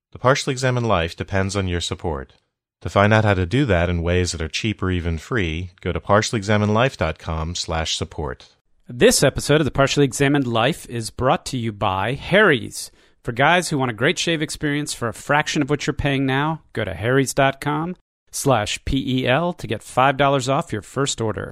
The Partially Examined Life depends on your support. To find out how to do that in ways that are cheap or even free, go to partiallyexaminedlife.com/support. This episode of The Partially Examined Life is brought to you by Harry's. For guys who want a great shave experience for a fraction of what you're paying now, go to harrys.com/PEL to get $5 off your first order.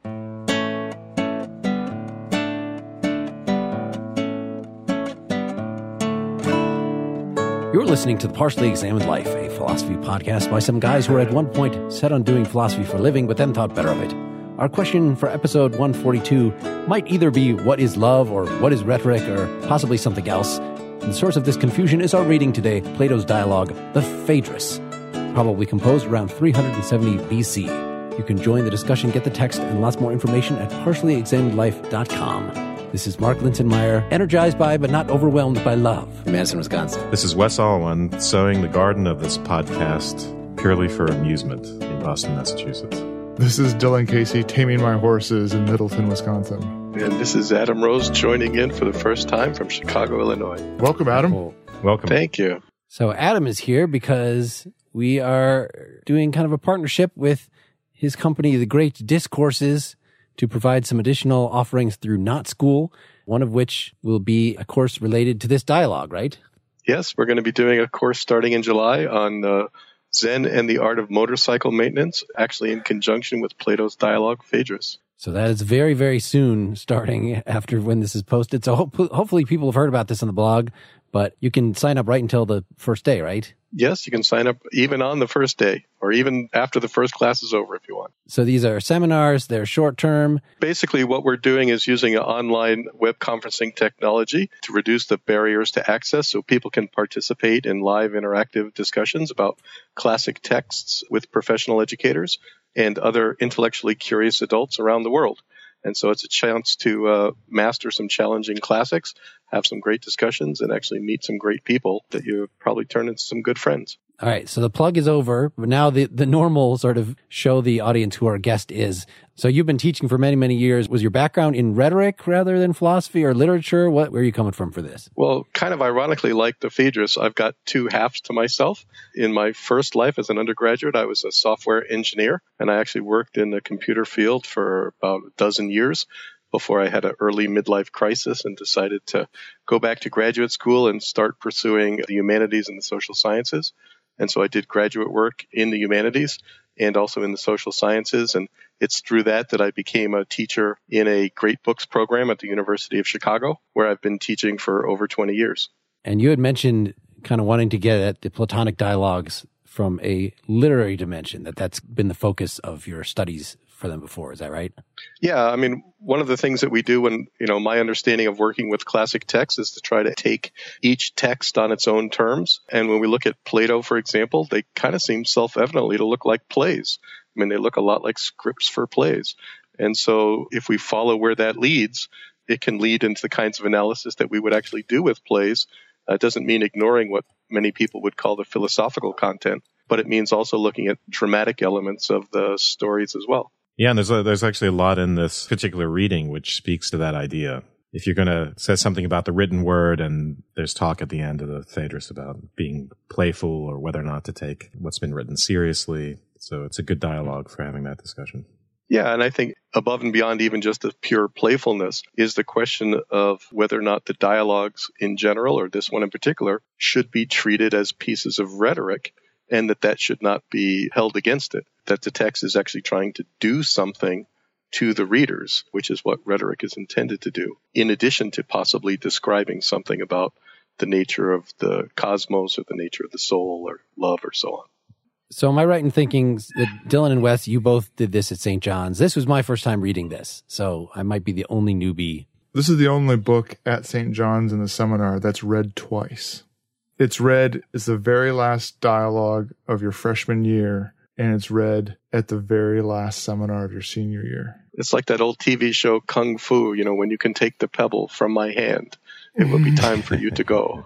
You're listening to The Partially Examined Life, a philosophy podcast by some guys who were at one point set on doing philosophy for a living, but then thought better of it. Our question for episode 142 might either be what is love, or what is rhetoric, or possibly something else. And the source of this confusion is our reading today, Plato's dialogue, The Phaedrus, probably composed around 370 BC. You can join the discussion, get the text, and lots more information at partiallyexaminedlife.com. This is Mark Linsenmeyer, energized by but not overwhelmed by love. From Madison, Wisconsin. This is Wes Alwan, sowing the garden of this podcast purely for amusement in Boston, Massachusetts. This is Dylan Casey, taming my horses in Middleton, Wisconsin. And this is Adam Rose joining in for the first time from Chicago, Illinois. Welcome, Adam. Cool. Welcome. Thank you. So Adam is here because we are doing kind of a partnership with his company, The Great Discourses, to provide some additional offerings through Not School, one of which will be a course related to this dialogue, right? Yes, we're going to be doing a course starting in July on Zen and the Art of Motorcycle Maintenance, actually in conjunction with Plato's dialogue, Phaedrus. So that is very, very soon, starting after when this is posted. So hopefully people have heard about this on the blog, but you can sign up right until the first day, right? Yes, you can sign up even on the first day or even after the first class is over if you want. So these are seminars, they're short term. Basically, what we're doing is using an online web conferencing technology to reduce the barriers to access so people can participate in live interactive discussions about classic texts with professional educators and other intellectually curious adults around the world. And so it's a chance to master some challenging classics, have some great discussions, and actually meet some great people that you probably turn into some good friends. All right, so the plug is over, but now the normal sort of show the audience who our guest is. So you've been teaching for many, many years. Was your background in rhetoric rather than philosophy or literature? Where are you coming from for this? Well, kind of ironically, like the Phaedrus, I've got two halves to myself. In my first life as an undergraduate, I was a software engineer, and I actually worked in the computer field for about a dozen years before I had an early midlife crisis and decided to go back to graduate school and start pursuing the humanities and the social sciences. And so I did graduate work in the humanities and also in the social sciences. And it's through that I became a teacher in a Great Books program at the University of Chicago, where I've been teaching for over 20 years. And you had mentioned kind of wanting to get at the Platonic dialogues from a literary dimension, that's been the focus of your studies for them before. Is that right? Yeah. I mean, one of the things that we do when, my understanding of working with classic texts is to try to take each text on its own terms. And when we look at Plato, for example, they kind of seem self-evidently to look like plays. I mean, they look a lot like scripts for plays. And so if we follow where that leads, it can lead into the kinds of analysis that we would actually do with plays. It doesn't mean ignoring what many people would call the philosophical content, but it means also looking at dramatic elements of the stories as well. Yeah, and there's actually a lot in this particular reading which speaks to that idea. If you're going to say something about the written word, and there's talk at the end of the Phaedrus about being playful or whether or not to take what's been written seriously. So it's a good dialogue for having that discussion. Yeah, and I think above and beyond even just the pure playfulness is the question of whether or not the dialogues in general, or this one in particular, should be treated as pieces of rhetoric, and that should not be held against it, that the text is actually trying to do something to the readers, which is what rhetoric is intended to do, in addition to possibly describing something about the nature of the cosmos or the nature of the soul or love or so on. So am I right in thinking that Dylan and Wes, you both did this at St. John's? This was my first time reading this, so I might be the only newbie. This is the only book at St. John's in the seminar that's read twice. It's read as the very last dialogue of your freshman year, and it's read at the very last seminar of your senior year. It's like that old TV show Kung Fu, when you can take the pebble from my hand, it will be time for you to go.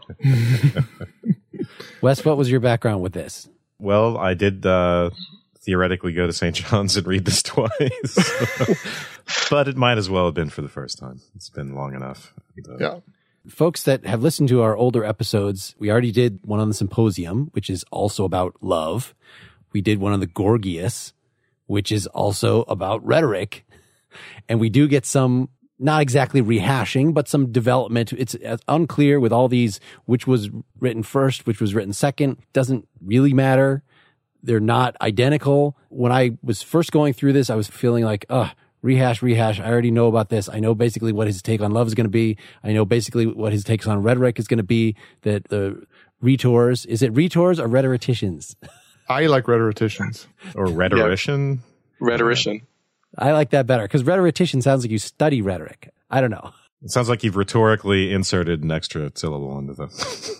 Wes, what was your background with this? Well, I did theoretically go to St. John's and read this twice, but it might as well have been for the first time. It's been long enough. Yeah. Folks that have listened to our older episodes, we already did one on the Symposium, which is also about love. We did one on the Gorgias, which is also about rhetoric. And we do get some, not exactly rehashing, but some development. It's unclear with all these, which was written first, which was written second. Doesn't really matter. They're not identical. When I was first going through this, I was feeling like, rehash. I already know about this. I know basically what his take on love is going to be. I know basically what his takes on rhetoric is going to be. That the rhetors, is it rhetors or rhetoricians? I like rhetoricians. Or rhetorician? Yeah. Rhetorician. I like that better because rhetorician sounds like you study rhetoric. I don't know. It sounds like you've rhetorically inserted an extra syllable into the...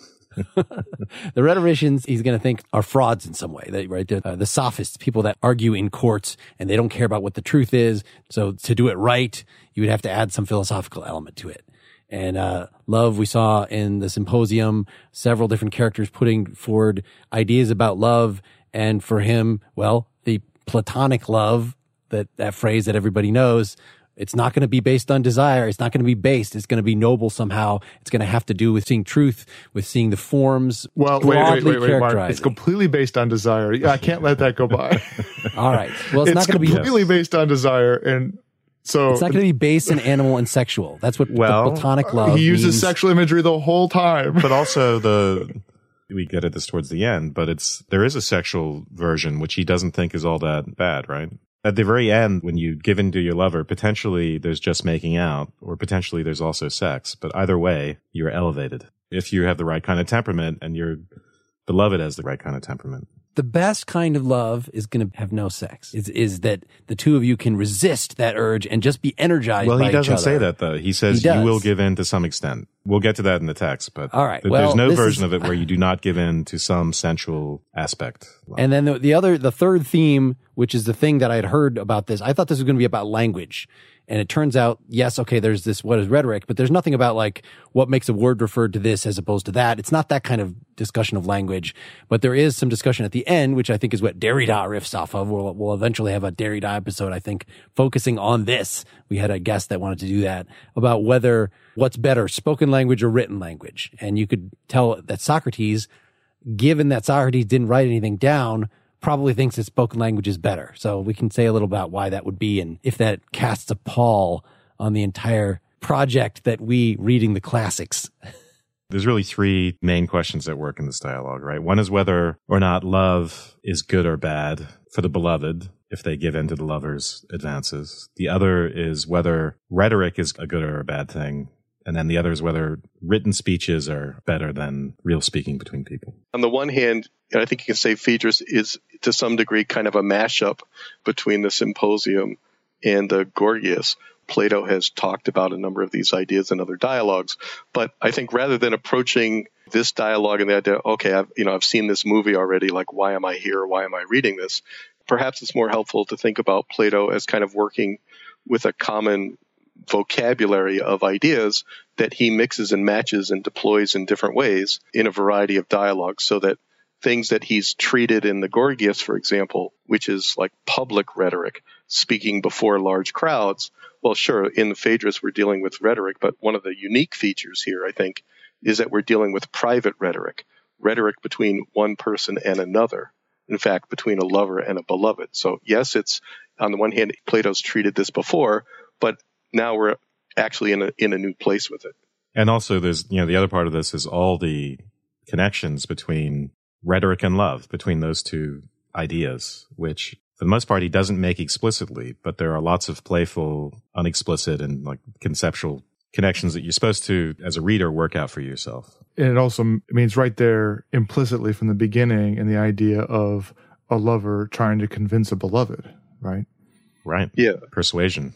The rhetoricians, he's going to think, are frauds in some way, right? The sophists, people that argue in courts and they don't care about what the truth is. So to do it right, you would have to add some philosophical element to it. And love, we saw in the Symposium, several different characters putting forward ideas about love. And for him, well, the platonic love, that phrase that everybody knows, it's not going to be based on desire. It's not going to be based. It's going to be noble somehow. It's going to have to do with seeing truth, with seeing the forms. Well, wait, Mark. It's completely based on desire. I can't let that go by. All right. Well, it's not going to be completely based on desire, and so it's not going to be based in animal and sexual. That's what the platonic love. He uses means. Sexual imagery the whole time, but also we get at this towards the end. But there is a sexual version which he doesn't think is all that bad, right? At the very end, when you give in to your lover, potentially there's just making out, or potentially there's also sex. But either way, you're elevated. If you have the right kind of temperament and your beloved has the right kind of temperament. The best kind of love is going to have no sex. Is that the two of you can resist that urge and just be energized by each other. Well, he doesn't say that, though. He says you will give in to some extent. We'll get to that in the text, but all right. There's no version of it where you do not give in to some sensual aspect. And then the third theme, which is the thing that I had heard about this, I thought this was going to be about language. And it turns out, yes, okay, there's this, what is rhetoric, but there's nothing about like what makes a word referred to this as opposed to that. It's not that kind of discussion of language, but there is some discussion at the end, which I think is what Derrida riffs off of. We'll eventually have a Derrida episode, I think, focusing on this. We had a guest that wanted to do that about whether what's better, spoken language or written language. And you could tell that Socrates, given that Socrates didn't write anything down, probably thinks that spoken language is better. So we can say a little about why that would be and if that casts a pall on the entire project that we reading the classics. There's really three main questions that work in this dialogue, right? One is whether or not love is good or bad for the beloved if they give in to the lover's advances. The other is whether rhetoric is a good or a bad thing. And then the other is whether written speeches are better than real speaking between people. On the one hand, I think you can say Phaedrus is to some degree kind of a mashup between the Symposium and the Gorgias. Plato has talked about a number of these ideas in other dialogues, but I think rather than approaching this dialogue and the idea, okay, I've seen this movie already, like why am I here? Why am I reading this? Perhaps it's more helpful to think about Plato as kind of working with a common vocabulary of ideas that he mixes and matches and deploys in different ways in a variety of dialogues, so that things that he's treated in the Gorgias, for example, which is like public rhetoric, speaking before large crowds. Well, sure, in the Phaedrus we're dealing with rhetoric, but one of the unique features here, I think, is that we're dealing with private rhetoric between one person and another. In fact, between a lover and a beloved. So yes, it's on the one hand, Plato's treated this before, but now we're actually in a new place with it. And also there's, the other part of this is all the connections between rhetoric and love, between those two ideas, which for the most part he doesn't make explicitly, but there are lots of playful, unexplicit and like conceptual connections that you're supposed to, as a reader, work out for yourself. And it also means right there implicitly from the beginning in the idea of a lover trying to convince a beloved, right? Right. Yeah. Persuasion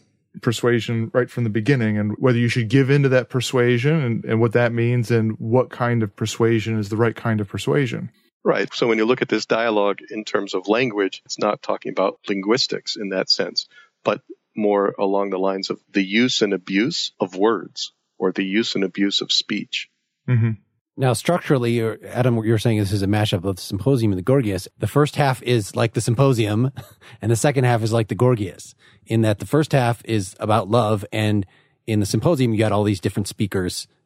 right from the beginning, and whether you should give into that persuasion and what that means and what kind of persuasion is the right kind of persuasion. Right. So when you look at this dialogue in terms of language, it's not talking about linguistics in that sense, but more along the lines of the use and abuse of words or the use and abuse of speech. Mm-hmm. Now, structurally, Adam, what you're saying is this is a mashup of the Symposium and the Gorgias. The first half is like the Symposium, and the second half is like the Gorgias, in that the first half is about love, and in the Symposium, you got all these different speakers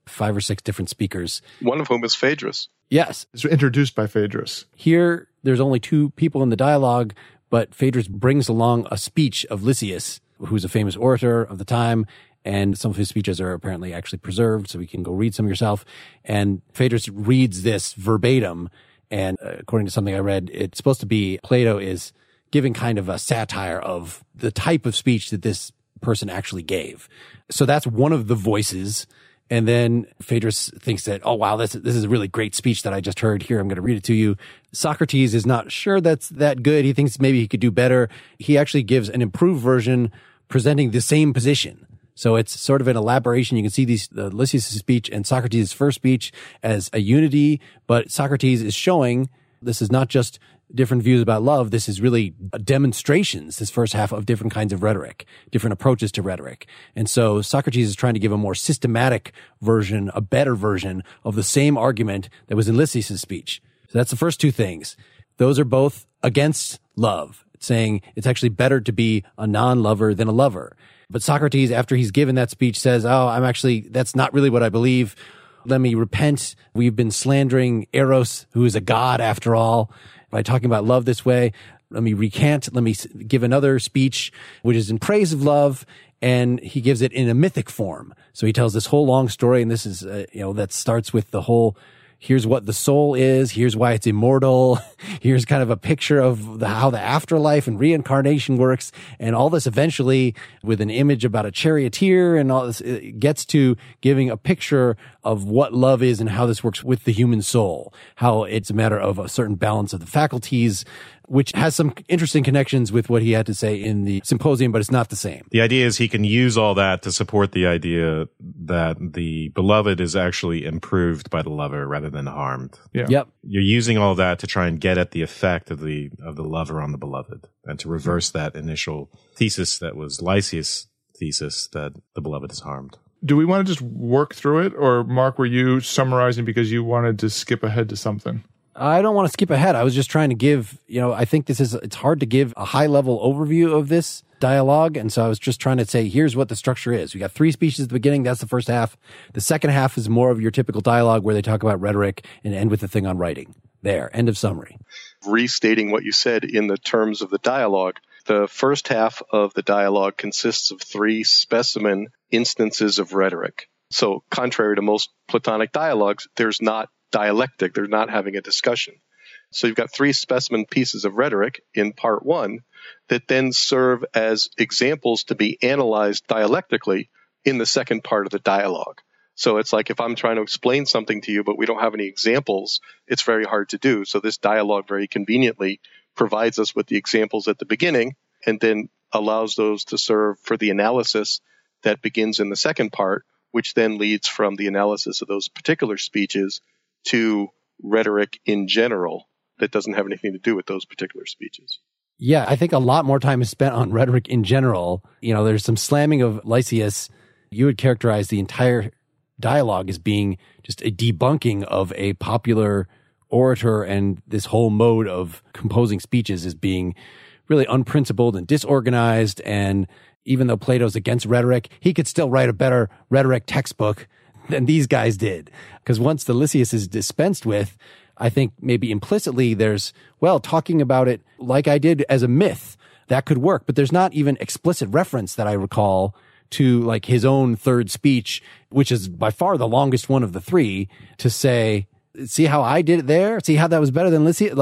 5 or 6 different speakers. One of whom is Phaedrus. Yes. It's introduced by Phaedrus. Here, there's only 2 people in the dialogue, but Phaedrus brings along a speech of Lysias, who's a famous orator of the time, and some of his speeches are apparently actually preserved, so you can go read some yourself. And Phaedrus reads this verbatim, and according to something I read, it's supposed to be Plato is giving kind of a satire of the type of speech that this person actually gave. So that's one of the voices. And then Phaedrus thinks that, oh, wow, this is a really great speech that I just heard. Here, I'm going to read it to you. Socrates is not sure that's that good. He thinks maybe he could do better. He actually gives an improved version presenting the same position. So it's sort of an elaboration. You can see Lysias' speech and Socrates' first speech as a unity, but Socrates is showing this is not just different views about love. This is really demonstrations, this first half, of different kinds of rhetoric, different approaches to rhetoric. And so Socrates is trying to give a more systematic version, a better version of the same argument that was in Lysias' speech. So that's the first 2 things. Those are both against love, saying it's actually better to be a non-lover than a lover. But Socrates, after he's given that speech, says, that's not really what I believe. Let me repent. We've been slandering Eros, who is a god after all, by talking about love this way. Let me recant. Let me give another speech, which is in praise of love. And he gives it in a mythic form. So he tells this whole long story. And this is, that starts with the whole, here's what the soul is. Here's why it's immortal. Here's kind of a picture of how the afterlife and reincarnation works. And all this eventually with an image about a charioteer and all this, it gets to giving a picture of what love is and how this works with the human soul, how it's a matter of a certain balance of the faculties, which has some interesting connections with what he had to say in the symposium, but it's not the same. The idea is he can use all that to support the idea that the beloved is actually improved by the lover rather than harmed. Yeah. Yep. You're using all that to try and get at the effect of the lover on the beloved and to reverse that initial thesis that was Lysias' thesis that the beloved is harmed. Do we want to just work through it? Or, Mark, were you summarizing because you wanted to skip ahead to something? I don't want to skip ahead. I was just trying to give, I think it's hard to give a high level overview of this dialogue. And so I was just trying to say, here's what the structure is. We got 3 speeches at the beginning. That's the first half. The second half is more of your typical dialogue where they talk about rhetoric and end with the thing on writing. There, end of summary. Restating what you said in the terms of the dialogue, the first half of the dialogue consists of 3 specimen instances of rhetoric. So contrary to most Platonic dialogues, there's not dialectic. They're not having a discussion. So you've got 3 specimen pieces of rhetoric in part 1 that then serve as examples to be analyzed dialectically in the second part of the dialogue. So it's like if I'm trying to explain something to you, but we don't have any examples, it's very hard to do. So this dialogue very conveniently provides us with the examples at the beginning and then allows those to serve for the analysis that begins in the second part, which then leads from the analysis of those particular speeches to rhetoric in general that doesn't have anything to do with those particular speeches. Yeah, I think a lot more time is spent on rhetoric in general. There's some slamming of Lysias. You would characterize the entire dialogue as being just a debunking of a popular orator and this whole mode of composing speeches as being really unprincipled and disorganized. And even though Plato's against rhetoric, he could still write a better rhetoric textbook than these guys did. Because once the Lysias is dispensed with, I think maybe implicitly there's, talking about it like I did as a myth, that could work. But there's not even explicit reference that I recall to like his own third speech, which is by far the longest one of the 3, to say, see how I did it there? See how that was better than Lysias?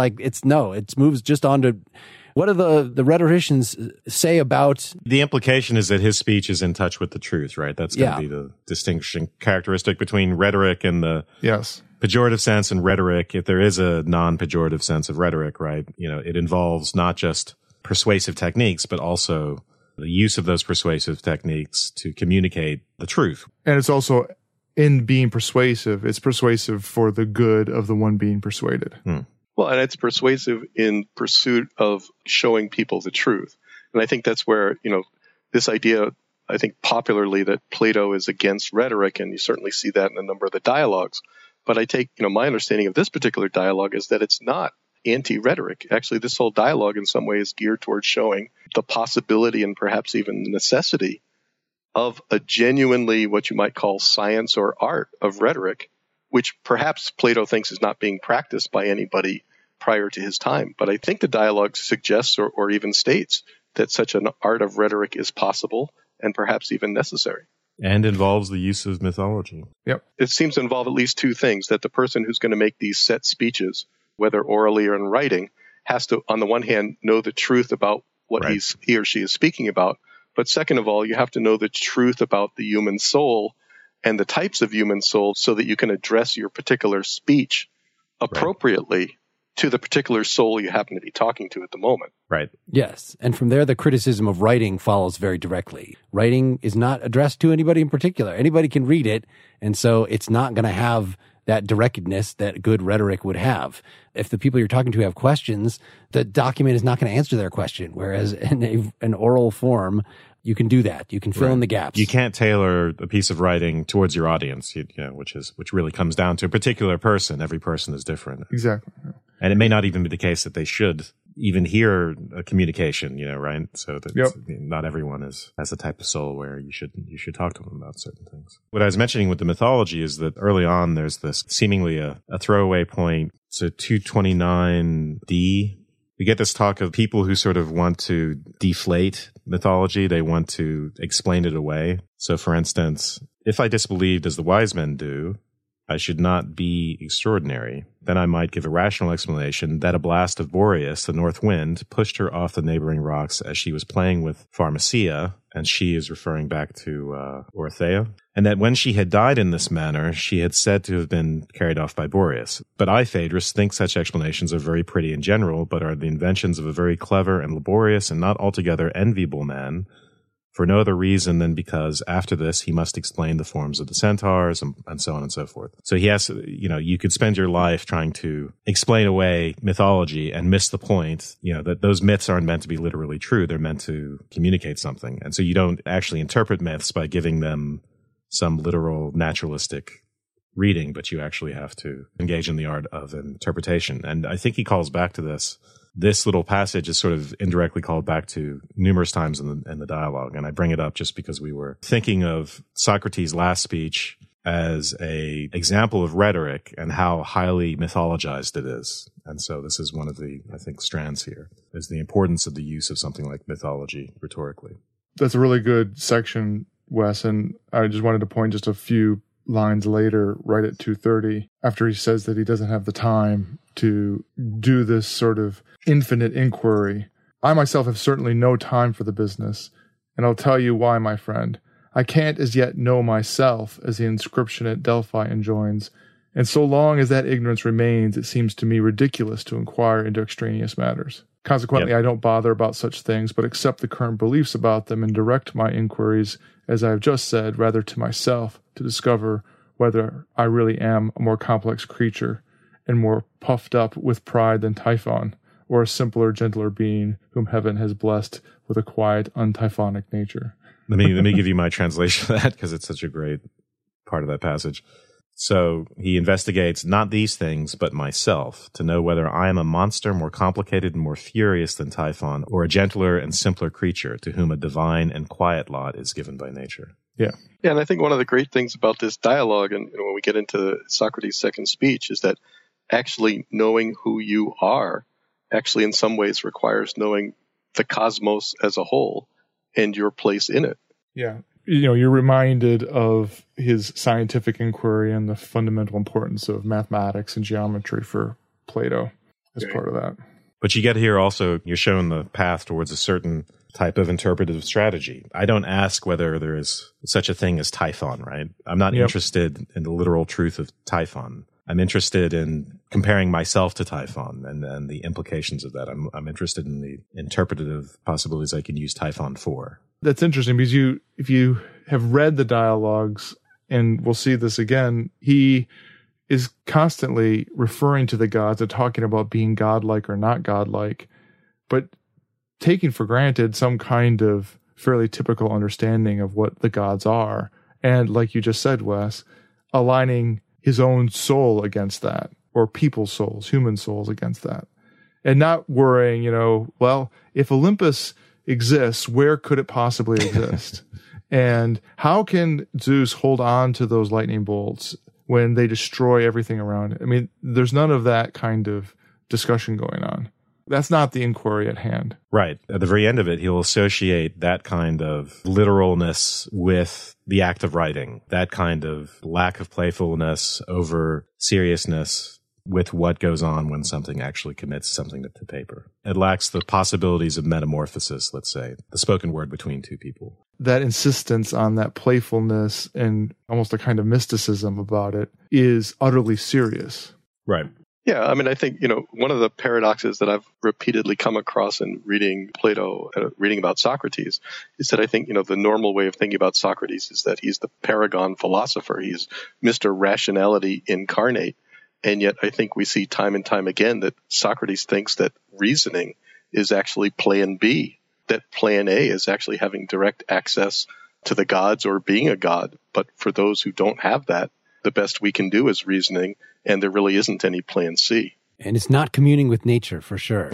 It moves just on to, what do the rhetoricians say about... The implication is that his speech is in touch with the truth, right? That's going to be the distinguishing characteristic between rhetoric and the pejorative sense and rhetoric. If there is a non-pejorative sense of rhetoric, right? It involves not just persuasive techniques, but also the use of those persuasive techniques to communicate the truth. And it's also, in being persuasive, it's persuasive for the good of the one being persuaded. Well, and it's persuasive in pursuit of showing people the truth. And I think that's where, this idea, I think popularly that Plato is against rhetoric, and you certainly see that in a number of the dialogues. But I take, my understanding of this particular dialogue is that it's not anti-rhetoric. Actually, this whole dialogue in some way is geared towards showing the possibility and perhaps even the necessity of a genuinely what you might call science or art of rhetoric, which perhaps Plato thinks is not being practiced by anybody prior to his time. But I think the dialogue suggests or even states that such an art of rhetoric is possible and perhaps even necessary. And involves the use of mythology. Yep. It seems to involve at least two things, that the person who's going to make these set speeches, whether orally or in writing, has to, on the one hand, know the truth about what he or she is speaking about. But second of all, you have to know the truth about the human soul and the types of human soul so that you can address your particular speech appropriately to the particular soul you happen to be talking to at the moment. Right. Yes. And from there, the criticism of writing follows very directly. Writing is not addressed to anybody in particular. Anybody can read it. And so it's not going to have that directness that good rhetoric would have. If the people you're talking to have questions, the document is not going to answer their question. Whereas in an oral form, you can do that. You can fill in the gaps. You can't tailor a piece of writing towards your audience, which really comes down to a particular person. Every person is different. Exactly. And it may not even be the case that they should even hear a communication, right? So that not everyone has the type of soul where you should talk to them about certain things. What I was mentioning with the mythology is that early on there's this seemingly a throwaway point. So 229D, we get this talk of people who sort of want to deflate mythology. They want to explain it away. So for instance, if I disbelieved as the wise men do, I should not be extraordinary. Then I might give a rational explanation that a blast of Boreas, the north wind, pushed her off the neighboring rocks as she was playing with Pharmacia, and she is referring back to Orthea, and that when she had died in this manner, she had said to have been carried off by Boreas. But I, Phaedrus, think such explanations are very pretty in general, but are the inventions of a very clever and laborious and not altogether enviable man, for no other reason than because after this he must explain the forms of the centaurs and so on and so forth. So he has, you could spend your life trying to explain away mythology and miss the point, that those myths aren't meant to be literally true. They're meant to communicate something. And so you don't actually interpret myths by giving them some literal naturalistic reading, but you actually have to engage in the art of interpretation. And I think he calls back to this. This little passage is sort of indirectly called back to numerous times in the dialogue. And I bring it up just because we were thinking of Socrates' last speech as a example of rhetoric and how highly mythologized it is. And so this is one of the, I think, strands here, is the importance of the use of something like mythology rhetorically. That's a really good section, Wes. And I just wanted to point just a few lines later, right at 230, after he says that he doesn't have the time to do this sort of infinite inquiry. I myself have certainly no time for the business, and I'll tell you why, my friend. I can't as yet know myself, as the inscription at Delphi enjoins, and so long as that ignorance remains, it seems to me ridiculous to inquire into extraneous matters. Consequently, I don't bother about such things, but accept the current beliefs about them and direct my inquiries, as I have just said, rather to myself, to discover whether I really am a more complex creature and more puffed up with pride than Typhon, or a simpler, gentler being whom heaven has blessed with a quiet, untyphonic nature. Let me give you my translation of that, because it's such a great part of that passage. So he investigates not these things, but myself, to know whether I am a monster more complicated and more furious than Typhon, or a gentler and simpler creature to whom a divine and quiet lot is given by nature. Yeah. Yeah, and I think one of the great things about this dialogue, and when we get into Socrates' second speech, is that actually knowing who you are actually in some ways requires knowing the cosmos as a whole and your place in it. Yeah. You're reminded of his scientific inquiry and the fundamental importance of mathematics and geometry for Plato as part of that. But you get here also, you're shown the path towards a certain type of interpretive strategy. I don't ask whether there is such a thing as Typhon, right? I'm not interested in the literal truth of Typhon. I'm interested in comparing myself to Typhon and the implications of that. I'm interested in the interpretative possibilities I can use Typhon for. That's interesting because if you have read the dialogues, and we'll see this again, he is constantly referring to the gods and talking about being godlike or not godlike, but taking for granted some kind of fairly typical understanding of what the gods are. And like you just said, Wes, aligning his own soul against that, or people's souls, human souls against that. And not worrying, well, if Olympus exists, where could it possibly exist? And how can Zeus hold on to those lightning bolts when they destroy everything around it? I mean, there's none of that kind of discussion going on. That's not the inquiry at hand. Right. At the very end of it, he'll associate that kind of literalness with the act of writing, that kind of lack of playfulness over seriousness with what goes on when something actually commits something to paper. It lacks the possibilities of metamorphosis, let's say, the spoken word between two people. That insistence on that playfulness and almost a kind of mysticism about it is utterly serious. Right. Yeah, I mean, I think, one of the paradoxes that I've repeatedly come across in reading Plato, reading about Socrates, is that I think, the normal way of thinking about Socrates is that he's the paragon philosopher. He's Mr. Rationality incarnate. And yet I think we see time and time again that Socrates thinks that reasoning is actually plan B, that plan A is actually having direct access to the gods or being a god. But for those who don't have that, the best we can do is reasoning, and there really isn't any plan C. And it's not communing with nature, for sure.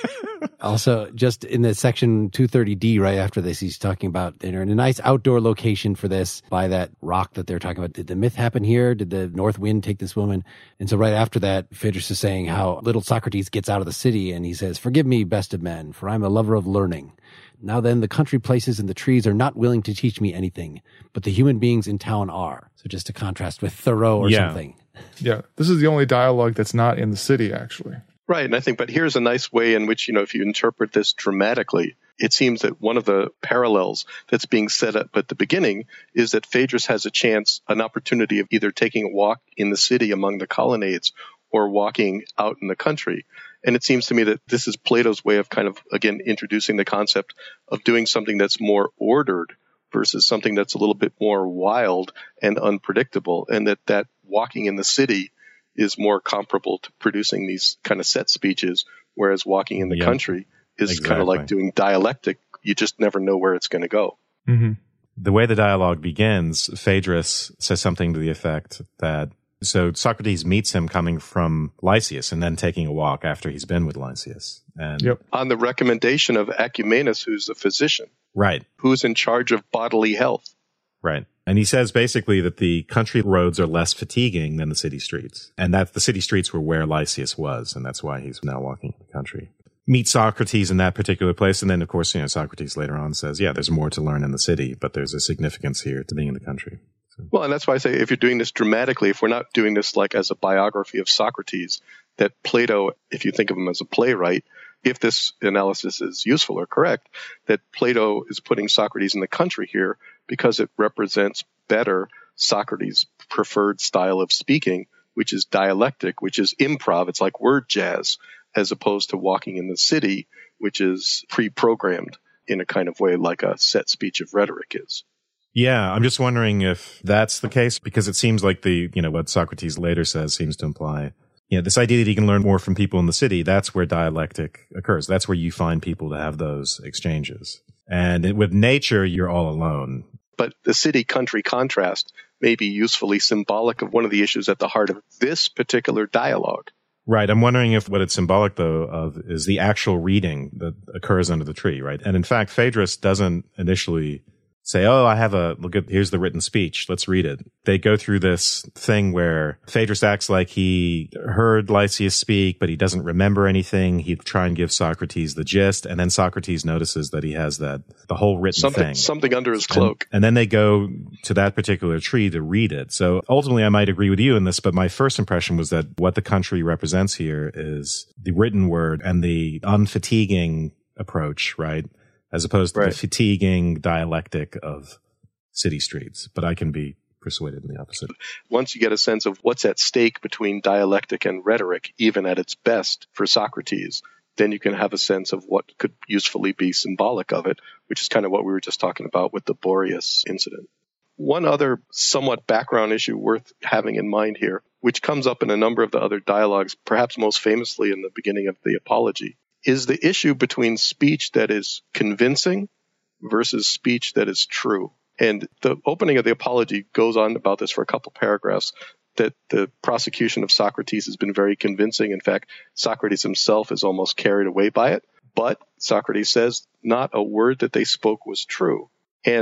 Also, just in the section 230D, right after this, he's talking about they're in a nice outdoor location for this by that rock that they're talking about. Did the myth happen here? Did the north wind take this woman? And so right after that, Phaedrus is saying how little Socrates gets out of the city, and he says, "Forgive me, best of men, for I'm a lover of learning. Now then, the country places and the trees are not willing to teach me anything, but the human beings in town are." So just to contrast with Thoreau or something. Yeah, this is the only dialogue that's not in the city, actually. Right, and I think, but here's a nice way in which, if you interpret this dramatically, it seems that one of the parallels that's being set up at the beginning is that Phaedrus has a chance, an opportunity of either taking a walk in the city among the colonnades or walking out in the country. And it seems to me that this is Plato's way of kind of, again, introducing the concept of doing something that's more ordered versus something that's a little bit more wild and unpredictable, and that walking in the city is more comparable to producing these kind of set speeches, whereas walking in the country is kind of like doing dialectic. You just never know where it's going to go. Mm-hmm. The way the dialogue begins, Phaedrus says something to the effect that, so Socrates meets him coming from Lysias and then taking a walk after he's been with Lysias. And on the recommendation of Acumenus, who's a physician. Right. Who's in charge of bodily health. Right. And he says basically that the country roads are less fatiguing than the city streets. And that the city streets were where Lysias was, and that's why he's now walking in the country. Meet Socrates in that particular place, and then, of course, Socrates later on says, there's more to learn in the city, but there's a significance here to being in the country. So. Well, and that's why I say if you're doing this dramatically, if we're not doing this like as a biography of Socrates, that Plato, if you think of him as a playwright, if this analysis is useful or correct, that Plato is putting Socrates in the country here because it represents better Socrates' preferred style of speaking, which is dialectic, which is improv. It's like word jazz, as opposed to walking in the city, which is pre-programmed in a kind of way like a set speech of rhetoric is. Yeah, I'm just wondering if that's the case, because it seems like what Socrates later says seems to imply this idea that he can learn more from people in the city, that's where dialectic occurs. That's where you find people to have those exchanges. And with nature, you're all alone. But the city-country contrast may be usefully symbolic of one of the issues at the heart of this particular dialogue. Right. I'm wondering if what it's symbolic, though, of is the actual reading that occurs under the tree, right? And in fact, Phaedrus doesn't initially say, here's the written speech. Let's read it. They go through this thing where Phaedrus acts like he heard Lysias speak, but he doesn't remember anything. He'd try and give Socrates the gist. And then Socrates notices that he has the whole written thing. Something under his cloak. And then they go to that particular tree to read it. So ultimately, I might agree with you in this, but my first impression was that what the country represents here is the written word and the unfatiguing approach, right? As opposed to the fatiguing dialectic of city streets. But I can be persuaded in the opposite. Once you get a sense of what's at stake between dialectic and rhetoric, even at its best for Socrates, then you can have a sense of what could usefully be symbolic of it, which is kind of what we were just talking about with the Boreas incident. One other somewhat background issue worth having in mind here, which comes up in a number of the other dialogues, perhaps most famously in the beginning of the Apology, is the issue between speech that is convincing versus speech that is true. And the opening of the Apology goes on about this for a couple paragraphs, that the prosecution of Socrates has been very convincing. In fact, Socrates himself is almost carried away by it. But Socrates says not a word that they spoke was true. And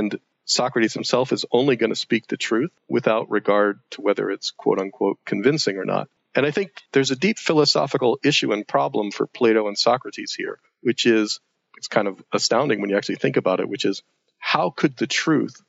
Socrates himself is only going to speak the truth without regard to whether it's quote unquote convincing or not. And I think there's a deep philosophical issue and problem for Plato and Socrates here, which is, it's kind of astounding when you actually think about it, which is, how could the truth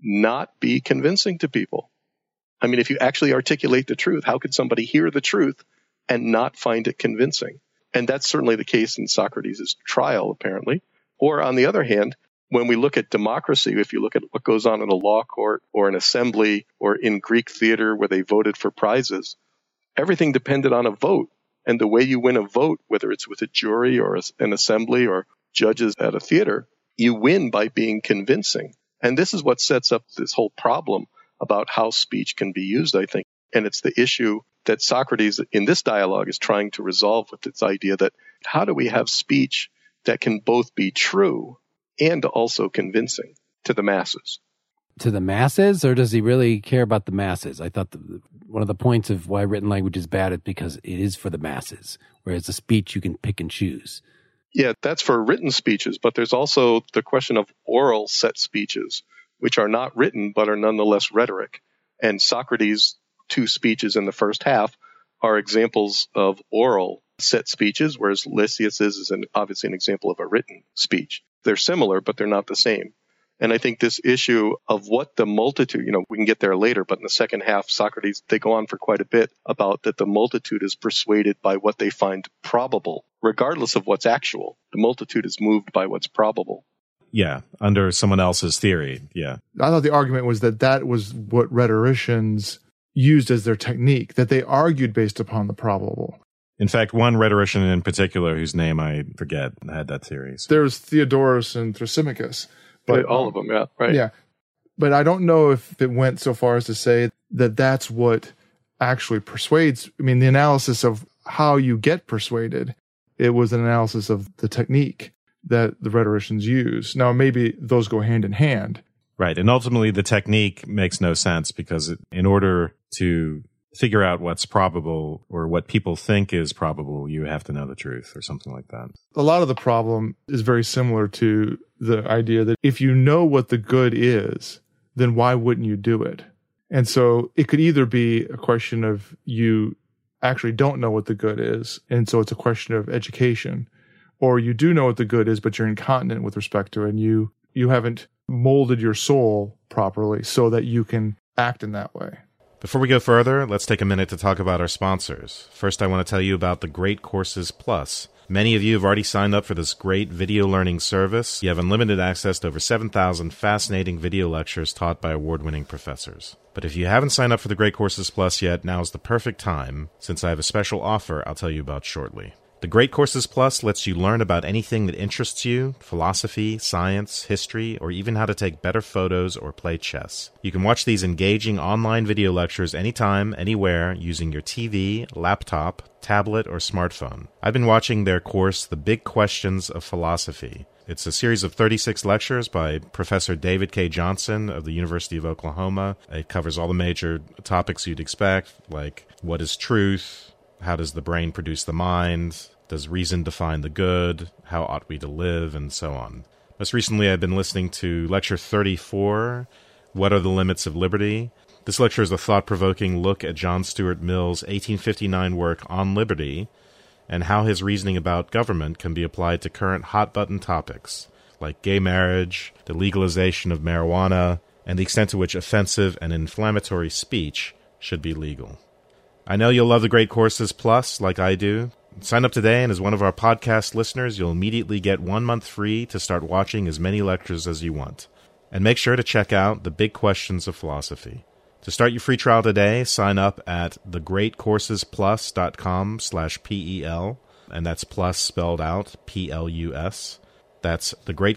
not be convincing to people? I mean, if you actually articulate the truth, how could somebody hear the truth and not find it convincing? And that's certainly the case in Socrates' trial, apparently. Or on the other hand, when we look at democracy, if you look at what goes on in a law court or an assembly or in Greek theater where they voted for prizes, everything depended on a vote. And the way you win a vote, whether it's with a jury or an assembly or judges at a theater, you win by being convincing. And this is what sets up this whole problem about how speech can be used, I think. And it's the issue that Socrates in this dialogue is trying to resolve with this idea that how do we have speech that can both be true and also convincing to the masses? To the masses, or does he really care about the masses? I thought one of the points of why written language is bad is because it is for the masses, whereas the speech you can pick and choose. Yeah, that's for written speeches, but there's also the question of oral set speeches, which are not written but are nonetheless rhetoric. And Socrates' 2 speeches in the first half are examples of oral set speeches, whereas Lysias is obviously an example of a written speech. They're similar, but they're not the same. And I think this issue of what the multitude, we can get there later, but in the second half, Socrates, they go on for quite a bit about that the multitude is persuaded by what they find probable, regardless of what's actual. The multitude is moved by what's probable. Yeah, under someone else's theory, yeah. I thought the argument was that was what rhetoricians used as their technique, that they argued based upon the probable. In fact, one rhetorician in particular, whose name I forget, had that theory. So. There was Theodorus and Thrasymachus. But all of them, yeah, right. Yeah. But I don't know if it went so far as to say that that's what actually persuades. I mean, the analysis of how you get persuaded, it was an analysis of the technique that the rhetoricians use. Now, maybe those go hand in hand. Right. And ultimately, the technique makes no sense because in order to figure out what's probable or what people think is probable, you have to know the truth or something like that. A lot of the problem is very similar to the idea that if you know what the good is, then why wouldn't you do it? And so it could either be a question of you actually don't know what the good is, and so it's a question of education, or you do know what the good is, but you're incontinent with respect to it, and you haven't molded your soul properly so that you can act in that way. Before we go further, let's take a minute to talk about our sponsors. First, I want to tell you about the Great Courses Plus. Many of you have already signed up for this great video learning service. You have unlimited access to over 7,000 fascinating video lectures taught by award-winning professors. But if you haven't signed up for the Great Courses Plus yet, now's the perfect time, since I have a special offer I'll tell you about shortly. The Great Courses Plus lets you learn about anything that interests you, philosophy, science, history, or even how to take better photos or play chess. You can watch these engaging online video lectures anytime, anywhere, using your TV, laptop, tablet, or smartphone. I've been watching their course, The Big Questions of Philosophy. It's a series of 36 lectures by Professor David K. Johnson of the University of Oklahoma. It covers all the major topics you'd expect, like what is truth? How does the brain produce the mind? Does reason define the good? How ought we to live? And so on. Most recently, I've been listening to Lecture 34, What Are the Limits of Liberty? This lecture is a thought-provoking look at John Stuart Mill's 1859 work On Liberty and how his reasoning about government can be applied to current hot-button topics like gay marriage, the legalization of marijuana, and the extent to which offensive and inflammatory speech should be legal. I know you'll love the Great Courses Plus like I do. Sign up today, and as one of our podcast listeners, you'll immediately get 1 month free to start watching as many lectures as you want. And make sure to check out The Big Questions of Philosophy. To start your free trial today, sign up at thegreatcoursesplus.com/PEL, and that's plus spelled out, P-L-U-S. That's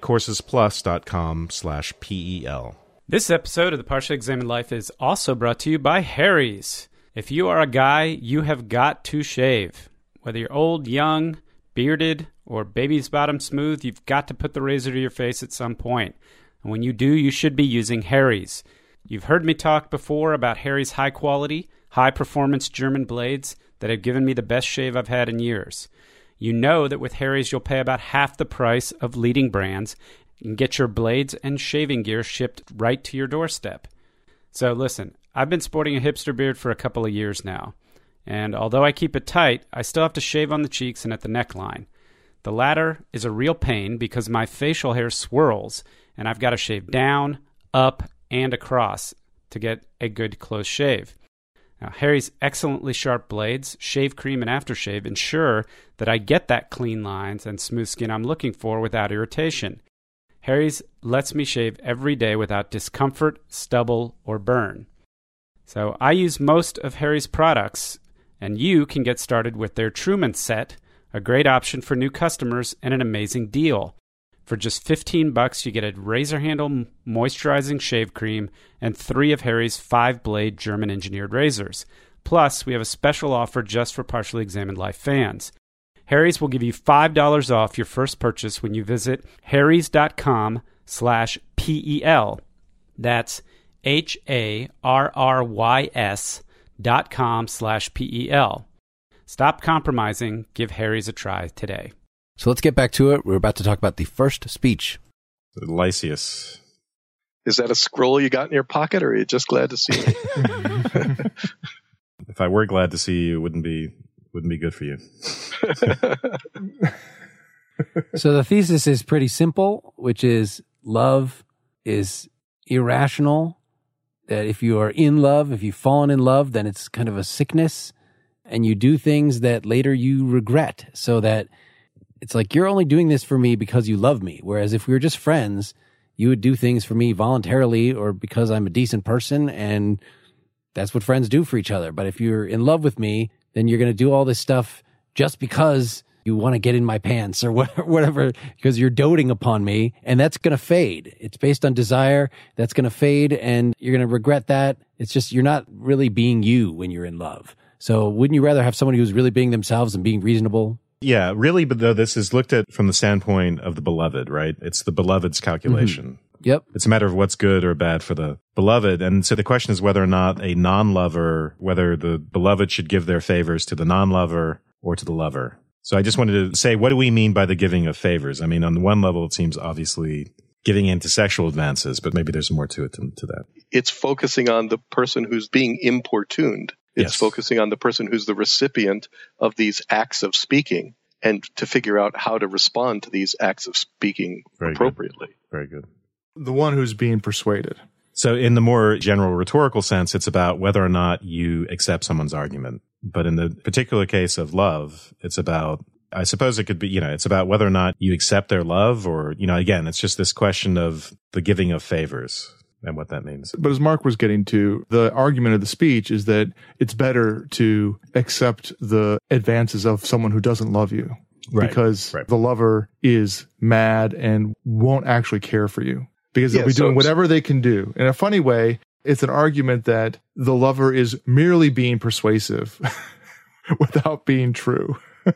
thegreatcoursesplus.com/PEL. This episode of the Partially Examined Life is also brought to you by Harry's. If you are a guy, you have got to shave. Whether you're old, young, bearded, or baby's bottom smooth, you've got to put the razor to your face at some point. And when you do, you should be using Harry's. You've heard me talk before about Harry's high-quality, high-performance German blades that have given me the best shave I've had in years. You know that with Harry's you'll pay about half the price of leading brands, You can get your blades and shaving gear shipped right to your doorstep. So listen, I've been sporting a hipster beard for a couple of years now, and although I keep it tight, I still have to shave on the cheeks and at the neckline. The latter is a real pain because my facial hair swirls, and I've got to shave down, up, and across to get a good close shave. Now, Harry's excellently sharp blades, shave cream, and aftershave ensure that I get that clean lines and smooth skin I'm looking for without irritation. Harry's lets me shave every day without discomfort, stubble, or burn. So I use most of Harry's products, and you can get started with their Truman Set, a great option for new customers and an amazing deal. For just $15, you get a razor handle moisturizing shave cream and 3 of Harry's 5-blade German-engineered razors. Plus, we have a special offer just for Partially Examined Life fans. Harry's will give you $5 off your first purchase when you visit harrys.com/PEL. That's HARRYS.com/PEL. Stop compromising. Give Harry's a try today. So let's get back to it. We're about to talk about the first speech. Lysias. Is that a scroll you got in your pocket, or are you just glad to see me? If I were glad to see you, it wouldn't be good for you. So the thesis is pretty simple, which is love is irrational. That if you are in love, if you've fallen in love, then it's kind of a sickness, and you do things that later you regret. So that it's like you're only doing this for me because you love me. Whereas if we were just friends, you would do things for me voluntarily or because I'm a decent person, and that's what friends do for each other. But if you're in love with me, then you're going to do all this stuff just because you want to get in my pants or whatever, because you're doting upon me, and that's going to fade. It's based on desire. That's going to fade, and you're going to regret that. It's just you're not really being you when you're in love. So wouldn't you rather have someone who's really being themselves and being reasonable? Yeah, really, but though this is looked at from the standpoint of the beloved, right? It's the beloved's calculation. Mm-hmm. Yep. It's a matter of what's good or bad for the beloved. And so the question is whether or not a non-lover, whether the beloved should give their favors to the non-lover or to the lover. So I just wanted to say, what do we mean by the giving of favors? I mean, on the one level, it seems obviously giving into sexual advances, but maybe there's more to it to that. It's focusing on the person who's being importuned. It's focusing on the person who's the recipient of these acts of speaking, and to figure out how to respond to these acts of speaking appropriately. Very good. The one who's being persuaded. So in the more general rhetorical sense, it's about whether or not you accept someone's argument. But in the particular case of love, it's about, I suppose it could be, it's about whether or not you accept their love, or, again, it's just this question of the giving of favors and what that means. But as Mark was getting to, the argument of the speech is that it's better to accept the advances of someone who doesn't love you. Right. Because the lover is mad and won't actually care for you. Because they'll be doing whatever they can do. In a funny way, it's an argument that the lover is merely being persuasive without being true.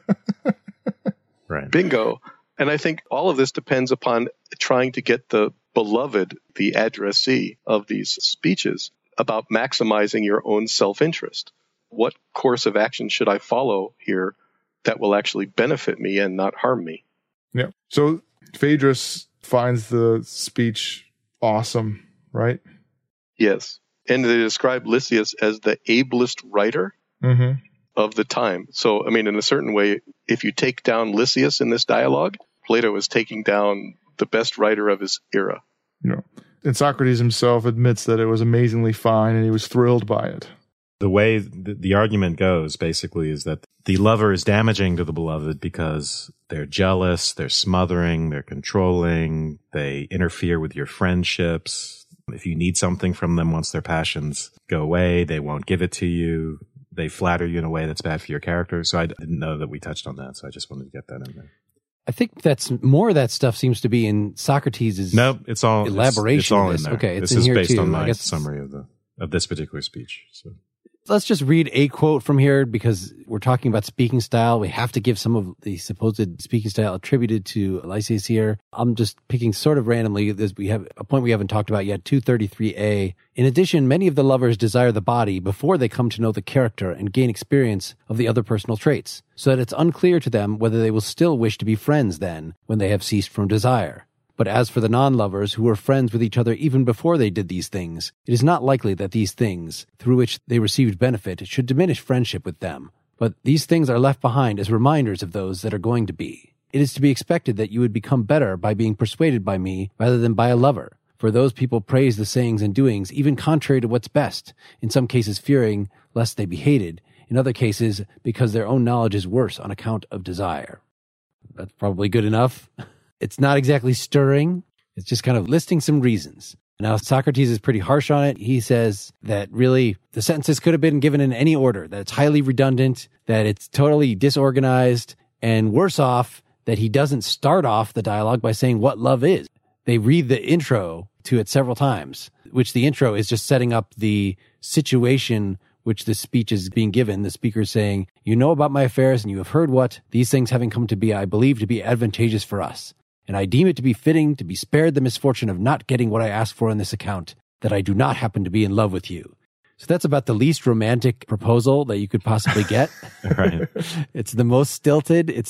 Right. Bingo. And I think all of this depends upon trying to get the beloved, the addressee of these speeches, about maximizing your own self-interest. What course of action should I follow here that will actually benefit me and not harm me? Yeah. So Phaedrus finds the speech awesome, right? Yes. And they describe Lysias as the ablest writer of the time. So, I mean, in a certain way, if you take down Lysias in this dialogue, Plato is taking down the best writer of his era. Yeah. And Socrates himself admits that it was amazingly fine and he was thrilled by it. The way the argument goes, basically, is that the lover is damaging to the beloved because they're jealous, they're smothering, they're controlling, they interfere with your friendships. If you need something from them, once their passions go away, they won't give it to you. They flatter you in a way that's bad for your character. So I didn't know that we touched on that, so I just wanted to get that in there. I think that's more of that stuff seems to be in Socrates' it's all elaboration. It's all of this. in there. Okay, it's this in is here based too. on my summary of this particular speech. So. Let's just read a quote from here because we're talking about speaking style. We have to give some of the supposed speaking style attributed to Lysias here. I'm just picking sort of randomly. We have a point we haven't talked about yet, 233a. In addition, many of the lovers desire the body before they come to know the character and gain experience of the other personal traits, so that it's unclear to them whether they will still wish to be friends then when they have ceased from desire. But as for the non-lovers who were friends with each other even before they did these things, it is not likely that these things, through which they received benefit, should diminish friendship with them. But these things are left behind as reminders of those that are going to be. It is to be expected that you would become better by being persuaded by me rather than by a lover. For those people praise the sayings and doings, even contrary to what's best, in some cases fearing lest they be hated, in other cases because their own knowledge is worse on account of desire. That's probably good enough. It's not exactly stirring. It's just kind of listing some reasons. Now, Socrates is pretty harsh on it. He says that really the sentences could have been given in any order, that it's highly redundant, that it's totally disorganized, and worse off, that he doesn't start off the dialogue by saying what love is. They read the intro to it several times, which the intro is just setting up the situation which the speech is being given. The speaker is saying, you know about my affairs and you have heard what, these things having come to be, I believe to be advantageous for us. And I deem it to be fitting to be spared the misfortune of not getting what I ask for in this account, that I do not happen to be in love with you. So that's about the least romantic proposal that you could possibly get. Right. It's the most stilted. It's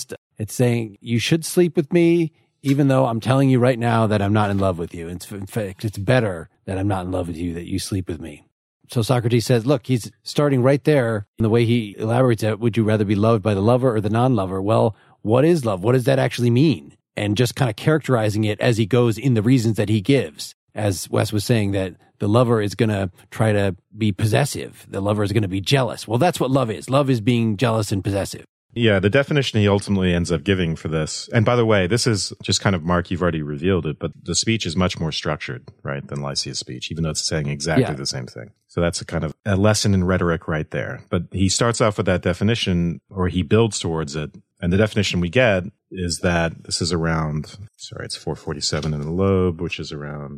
saying you should sleep with me, even though I'm telling you right now that I'm not in love with you. In fact, it's better that I'm not in love with you, that you sleep with me. So Socrates says, look, he's starting right there in the way he elaborates it. Would you rather be loved by the lover or the non-lover? Well, what is love? What does that actually mean? And just kind of characterizing it as he goes in the reasons that he gives. As Wes was saying, that the lover is going to try to be possessive. The lover is going to be jealous. Well, that's what love is. Love is being jealous and possessive. Yeah, the definition he ultimately ends up giving for this, and by the way, this is just kind of, Mark, you've already revealed it, but the speech is much more structured, right, than Lysias' speech, even though it's saying exactly the same thing. So that's a kind of a lesson in rhetoric right there. But he starts off with that definition, or he builds towards it, and the definition we get is that this is around, it's 447 in the lobe, which is around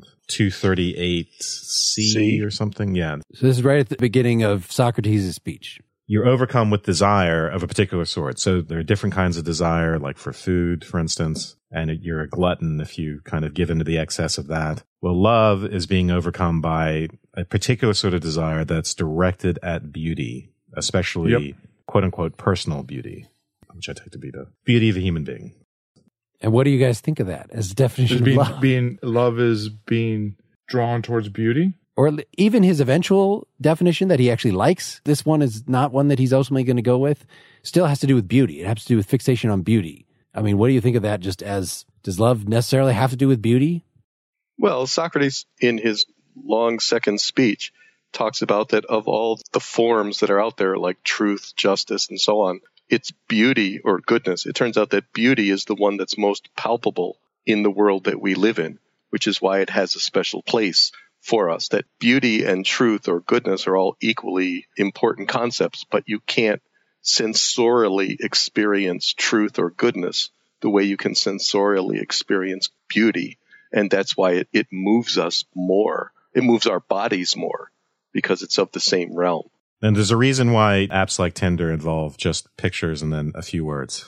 238 C or something, yeah. So this is right at the beginning of Socrates' speech. You're overcome with desire of a particular sort. So there are different kinds of desire, like for food, for instance, and you're a glutton if you kind of give into the excess of that. Well, love is being overcome by a particular sort of desire that's directed at beauty, especially quote unquote personal beauty, which I take to be the beauty of a human being. And what do you guys think of that as a definition of love? Love is being drawn towards beauty? Or even his eventual definition that he actually likes, this one is not one that he's ultimately going to go with, still has to do with beauty. It has to do with fixation on beauty. I mean, what do you think of that just as, does love necessarily have to do with beauty? Well, Socrates, in his long second speech, talks about that of all the forms that are out there, like truth, justice, and so on, it's beauty or goodness. It turns out that beauty is the one that's most palpable in the world that we live in, which is why it has a special place for us, that beauty and truth or goodness are all equally important concepts, but you can't sensorially experience truth or goodness the way you can sensorially experience beauty. And that's why it moves us more. It moves our bodies more because it's of the same realm. And there's a reason why apps like Tinder involve just pictures and then a few words.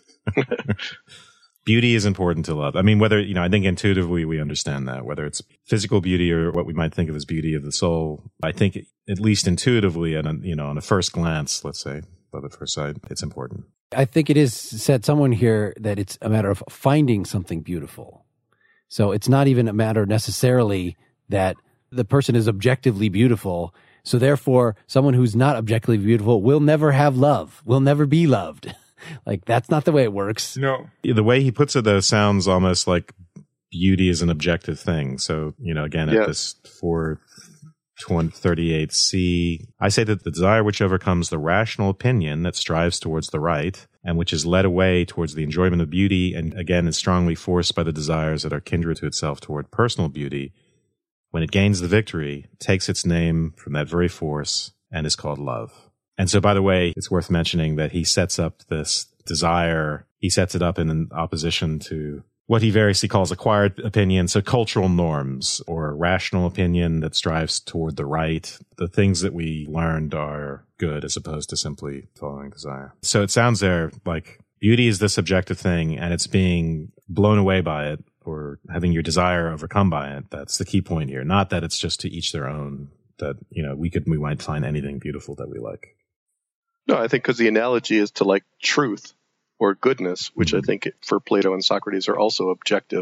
Beauty is important to love. I mean, whether, I think intuitively we understand that, whether it's physical beauty or what we might think of as beauty of the soul. I think at least intuitively and, on a first glance, let's say, love at first sight, it's important. I think it is said somewhere here that it's a matter of finding something beautiful. So it's not even a matter necessarily that the person is objectively beautiful. So therefore, someone who's not objectively beautiful will never have love, will never be loved. Like, that's not the way it works. No. The way he puts it, though, sounds almost like beauty is an objective thing. So, again, at this 438C, I say that the desire which overcomes the rational opinion that strives towards the right and which is led away towards the enjoyment of beauty and, again, is strongly forced by the desires that are kindred to itself toward personal beauty, when it gains the victory, takes its name from that very force and is called love. And so, by the way, it's worth mentioning that he sets up this desire, he sets it up in opposition to what he variously calls acquired opinion, so cultural norms or rational opinion that strives toward the right. The things that we learned are good as opposed to simply following desire. So it sounds there like beauty is this objective thing and it's being blown away by it or having your desire overcome by it. That's the key point here. Not that it's just to each their own, that, we might find anything beautiful that we like. No, I think because the analogy is to like truth or goodness, which I think for Plato and Socrates are also objective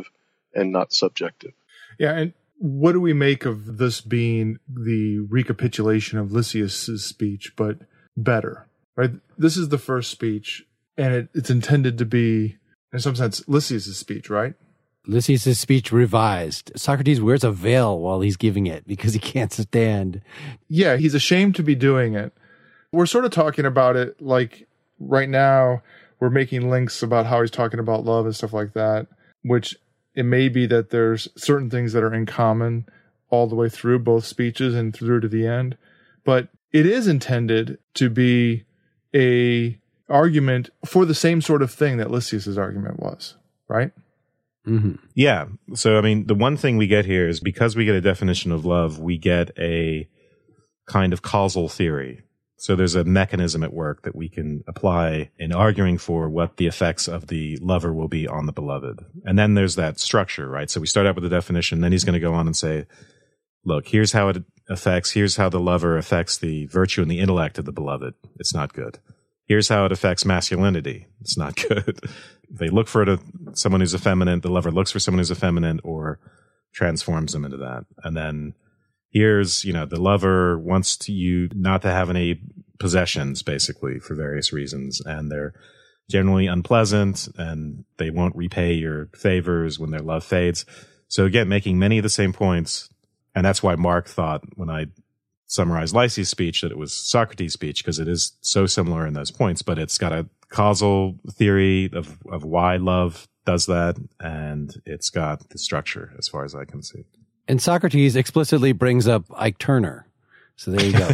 and not subjective. Yeah, and what do we make of this being the recapitulation of Lysias's speech, but better? Right? This is the first speech, and it's intended to be, in some sense, Lysias's speech, right? Lysias' speech revised. Socrates wears a veil while he's giving it because he can't stand. Yeah, he's ashamed to be doing it. We're sort of talking about it like right now we're making links about how he's talking about love and stuff like that, which it may be that there's certain things that are in common all the way through both speeches and through to the end. But it is intended to be a argument for the same sort of thing that Lysias's argument was, right? Mm-hmm. Yeah. So, I mean, the one thing we get here is because we get a definition of love, we get a kind of causal theory. So there's a mechanism at work that we can apply in arguing for what the effects of the lover will be on the beloved. And then there's that structure, right? So we start out with the definition, then he's going to go on and say, look, here's how it affects, here's how the lover affects the virtue and the intellect of the beloved. It's not good. Here's how it affects masculinity. It's not good. They look for someone who's effeminate, the lover looks for someone who's effeminate or transforms them into that. And then here's, the lover wants you not to have any possessions, basically, for various reasons. And they're generally unpleasant and they won't repay your favors when their love fades. So again, making many of the same points. And that's why Mark thought when I summarized Lysias' speech that it was Socrates' speech, because it is so similar in those points, but it's got a causal theory of why love does that. And it's got the structure as far as I can see. And Socrates explicitly brings up Ike Turner. So there you go.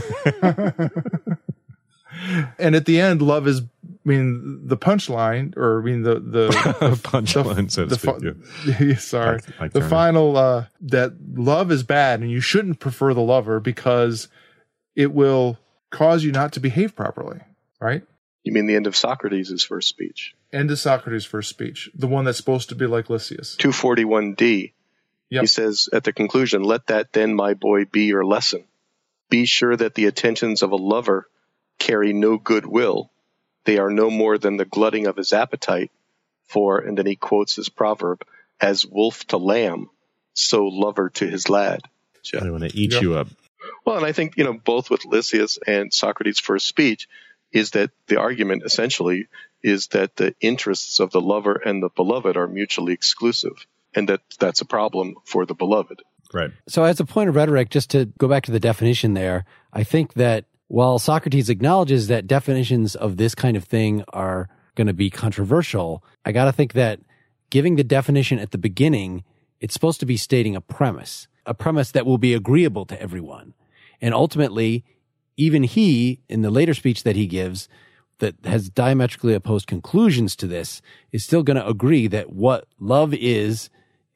And at the end, love is, the punchline, or the punchline, so to speak. Sorry. The final, that love is bad and you shouldn't prefer the lover because it will cause you not to behave properly, right? You mean the end of Socrates' first speech? End of Socrates' first speech. The one that's supposed to be like Lysias. 241D. Yep. He says at the conclusion, let that then, my boy, be your lesson. Be sure that the attentions of a lover carry no goodwill. They are no more than the glutting of his appetite. For, and then he quotes his proverb, as wolf to lamb, so lover to his lad. I want to eat you up. Well, and I think, both with Lysias and Socrates' first speech is that the argument essentially is that the interests of the lover and the beloved are mutually exclusive. And that's a problem for the beloved. Right. So as a point of rhetoric, just to go back to the definition there, I think that while Socrates acknowledges that definitions of this kind of thing are going to be controversial, I got to think that giving the definition at the beginning, it's supposed to be stating a premise that will be agreeable to everyone. And ultimately, even he, in the later speech that he gives, that has diametrically opposed conclusions to this, is still going to agree that what love is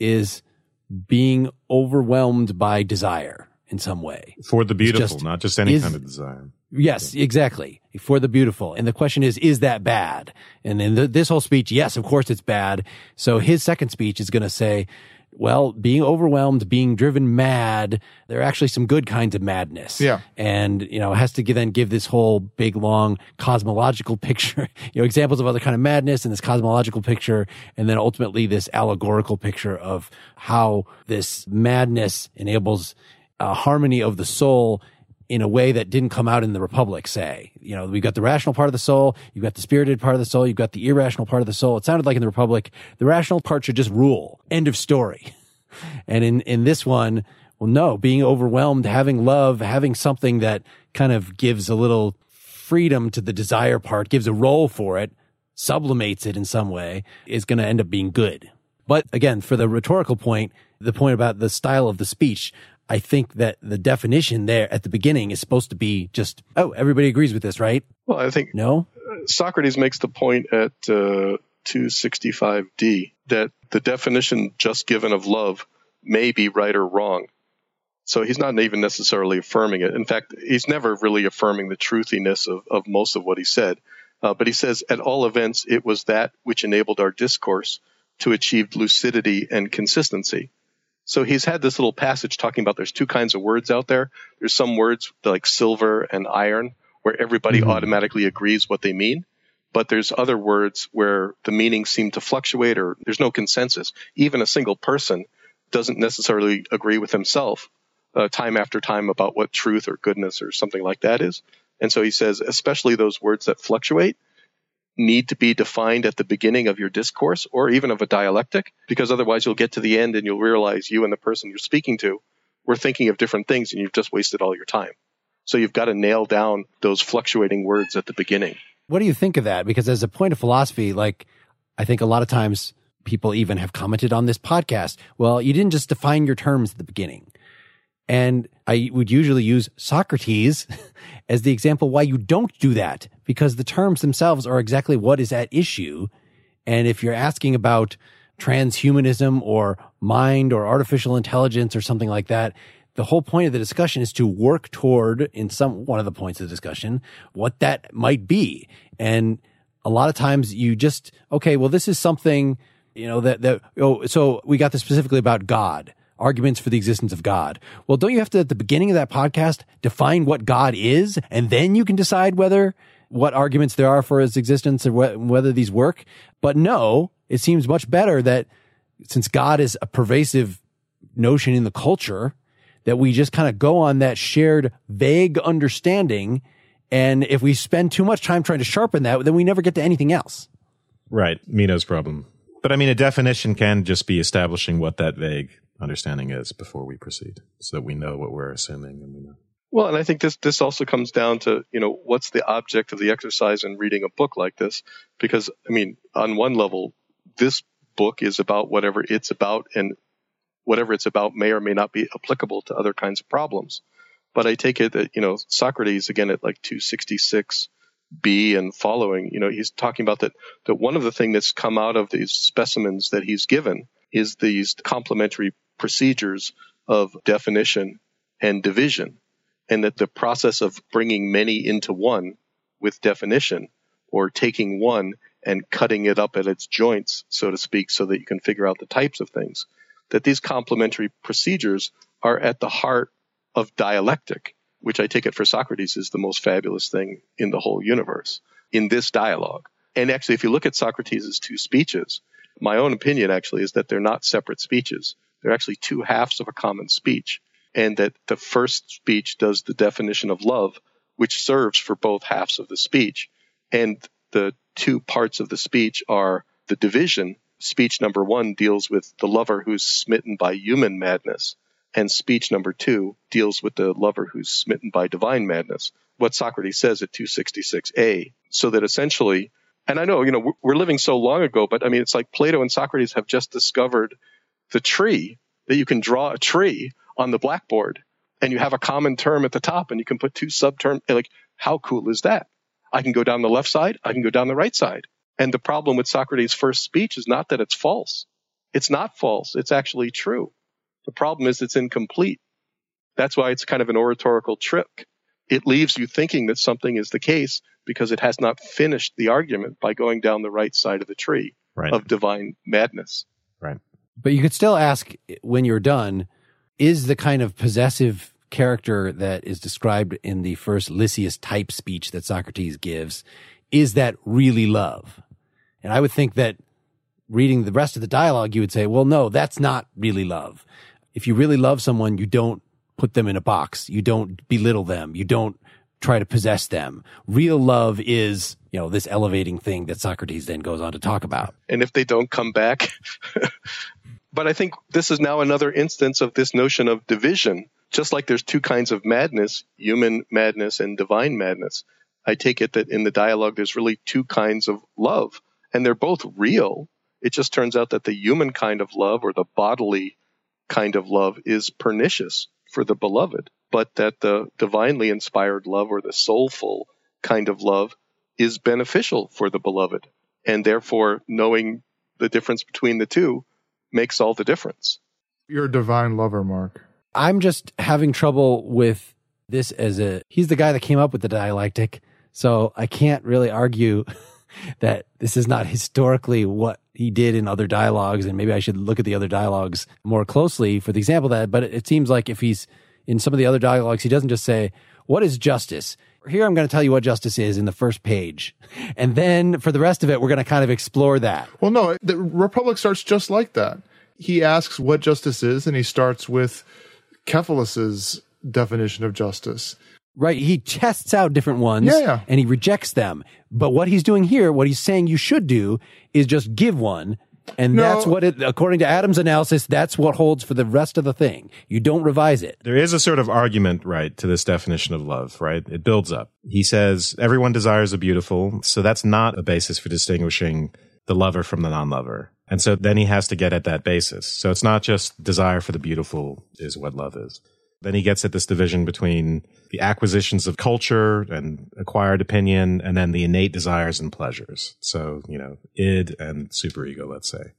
being overwhelmed by desire in some way. For the beautiful, not just any kind of desire. Yes, exactly. For the beautiful. And the question is that bad? And in this whole speech, yes, of course it's bad. So his second speech is going to say, well, being overwhelmed, being driven mad, there are actually some good kinds of madness. Yeah. And, it has to then give this whole big, long cosmological picture, examples of other kind of madness and this cosmological picture. And then ultimately this allegorical picture of how this madness enables a harmony of the soul in a way that didn't come out in the Republic, say. We've got the rational part of the soul, you've got the spirited part of the soul, you've got the irrational part of the soul. It sounded like in the Republic, the rational part should just rule. End of story. And in this one, well, no, being overwhelmed, having love, having something that kind of gives a little freedom to the desire part, gives a role for it, sublimates it in some way, is going to end up being good. But again, for the rhetorical point, the point about the style of the speech, I think that the definition there at the beginning is supposed to be just, everybody agrees with this, right? Well, I think Socrates makes the point at 265D that the definition just given of love may be right or wrong. So he's not even necessarily affirming it. In fact, he's never really affirming the truthiness of most of what he said. But he says, at all events, it was that which enabled our discourse to achieve lucidity and consistency. So he's had this little passage talking about there's two kinds of words out there. There's some words like silver and iron where everybody automatically agrees what they mean. But there's other words where the meanings seem to fluctuate or there's no consensus. Even a single person doesn't necessarily agree with himself time after time about what truth or goodness or something like that is. And so he says, especially those words that fluctuate need to be defined at the beginning of your discourse or even of a dialectic, because otherwise you'll get to the end and you'll realize you and the person you're speaking to were thinking of different things and you've just wasted all your time. So you've got to nail down those fluctuating words at the beginning. What do you think of that? Because as a point of philosophy, like, I think a lot of times people even have commented on this podcast, well, you didn't just define your terms at the beginning. And I would usually use Socrates as the example why you don't do that, because the terms themselves are exactly what is at issue. And if you're asking about transhumanism or mind or artificial intelligence or something like that, the whole point of the discussion is to work toward, in one of the points of the discussion, what that might be. And a lot of times you just, okay, well, this is something, so we got this specifically about God. Arguments for the existence of God. Well, don't you have to, at the beginning of that podcast, define what God is, and then you can decide what arguments there are for his existence or whether these work? But no, it seems much better that since God is a pervasive notion in the culture, that we just kind of go on that shared vague understanding. And if we spend too much time trying to sharpen that, then we never get to anything else. Right. Meno's problem. But I mean, a definition can just be establishing what that vague understanding is before we proceed, so that we know what we're assuming and we know. Well, and I think this also comes down to, what's the object of the exercise in reading a book like this? Because, I mean, on one level, this book is about whatever it's about, and whatever it's about may or may not be applicable to other kinds of problems. But I take it that, Socrates, again, at like 266b and following, he's talking about that one of the things that's come out of these specimens that he's given is these complementary procedures of definition and division, and that the process of bringing many into one with definition, or taking one and cutting it up at its joints, so to speak, so that you can figure out the types of things, that these complementary procedures are at the heart of dialectic, which I take it for Socrates is the most fabulous thing in the whole universe in this dialogue. And actually, if you look at Socrates' two speeches, my own opinion actually is that they're not separate speeches. They're actually two halves of a common speech, and that the first speech does the definition of love, which serves for both halves of the speech. And the two parts of the speech are the division. Speech number 1 deals with the lover who's smitten by human madness, and speech number 2 deals with the lover who's smitten by divine madness. What Socrates says at 266a, so that essentially, and I know, we're living so long ago, but I mean, it's like Plato and Socrates have just discovered the tree, that you can draw a tree on the blackboard and you have a common term at the top and you can put two subterms. Like, how cool is that? I can go down the left side. I can go down the right side. And the problem with Socrates' first speech is not that it's false. It's not false. It's actually true. The problem is it's incomplete. That's why it's kind of an oratorical trick. It leaves you thinking that something is the case because it has not finished the argument by going down the right side of the tree of divine madness. Right. But you could still ask, when you're done, is the kind of possessive character that is described in the first Lysias type speech that Socrates gives, is that really love? And I would think that reading the rest of the dialogue, you would say, well, no, that's not really love. If you really love someone, you don't put them in a box. You don't belittle them. You don't try to possess them. Real love is, this elevating thing that Socrates then goes on to talk about. And if they don't come back, but I think this is now another instance of this notion of division. Just like there's two kinds of madness, human madness and divine madness, I take it that in the dialogue there's really two kinds of love, and they're both real. It just turns out that the human kind of love, or the bodily kind of love, is pernicious for the beloved, but that the divinely inspired love, or the soulful kind of love, is beneficial for the beloved. And therefore, knowing the difference between the two makes all the difference. You're a divine lover, Mark. I'm just having trouble with this he's the guy that came up with the dialectic, so I can't really argue that this is not historically what he did in other dialogues, and maybe I should look at the other dialogues more closely for the example of that. But it seems like if he's in some of the other dialogues, he doesn't just say, what is justice? Here I'm going to tell you what justice is in the first page. And then for the rest of it, we're going to kind of explore that. Well, no, the Republic starts just like that. He asks what justice is, and he starts with Cephalus's definition of justice. Right. He tests out different ones and he rejects them. But what he's doing here, what he's saying you should do is just give one. And that's what it, according to Adam's analysis, that's what holds for the rest of the thing. You don't revise it. There is a sort of argument, right, to this definition of love, right? It builds up. He says everyone desires the beautiful. So that's not a basis for distinguishing the lover from the non-lover. And so then he has to get at that basis. So it's not just desire for the beautiful is what love is. Then he gets at this division between the acquisitions of culture and acquired opinion, and then the innate desires and pleasures. So, id and superego, let's say.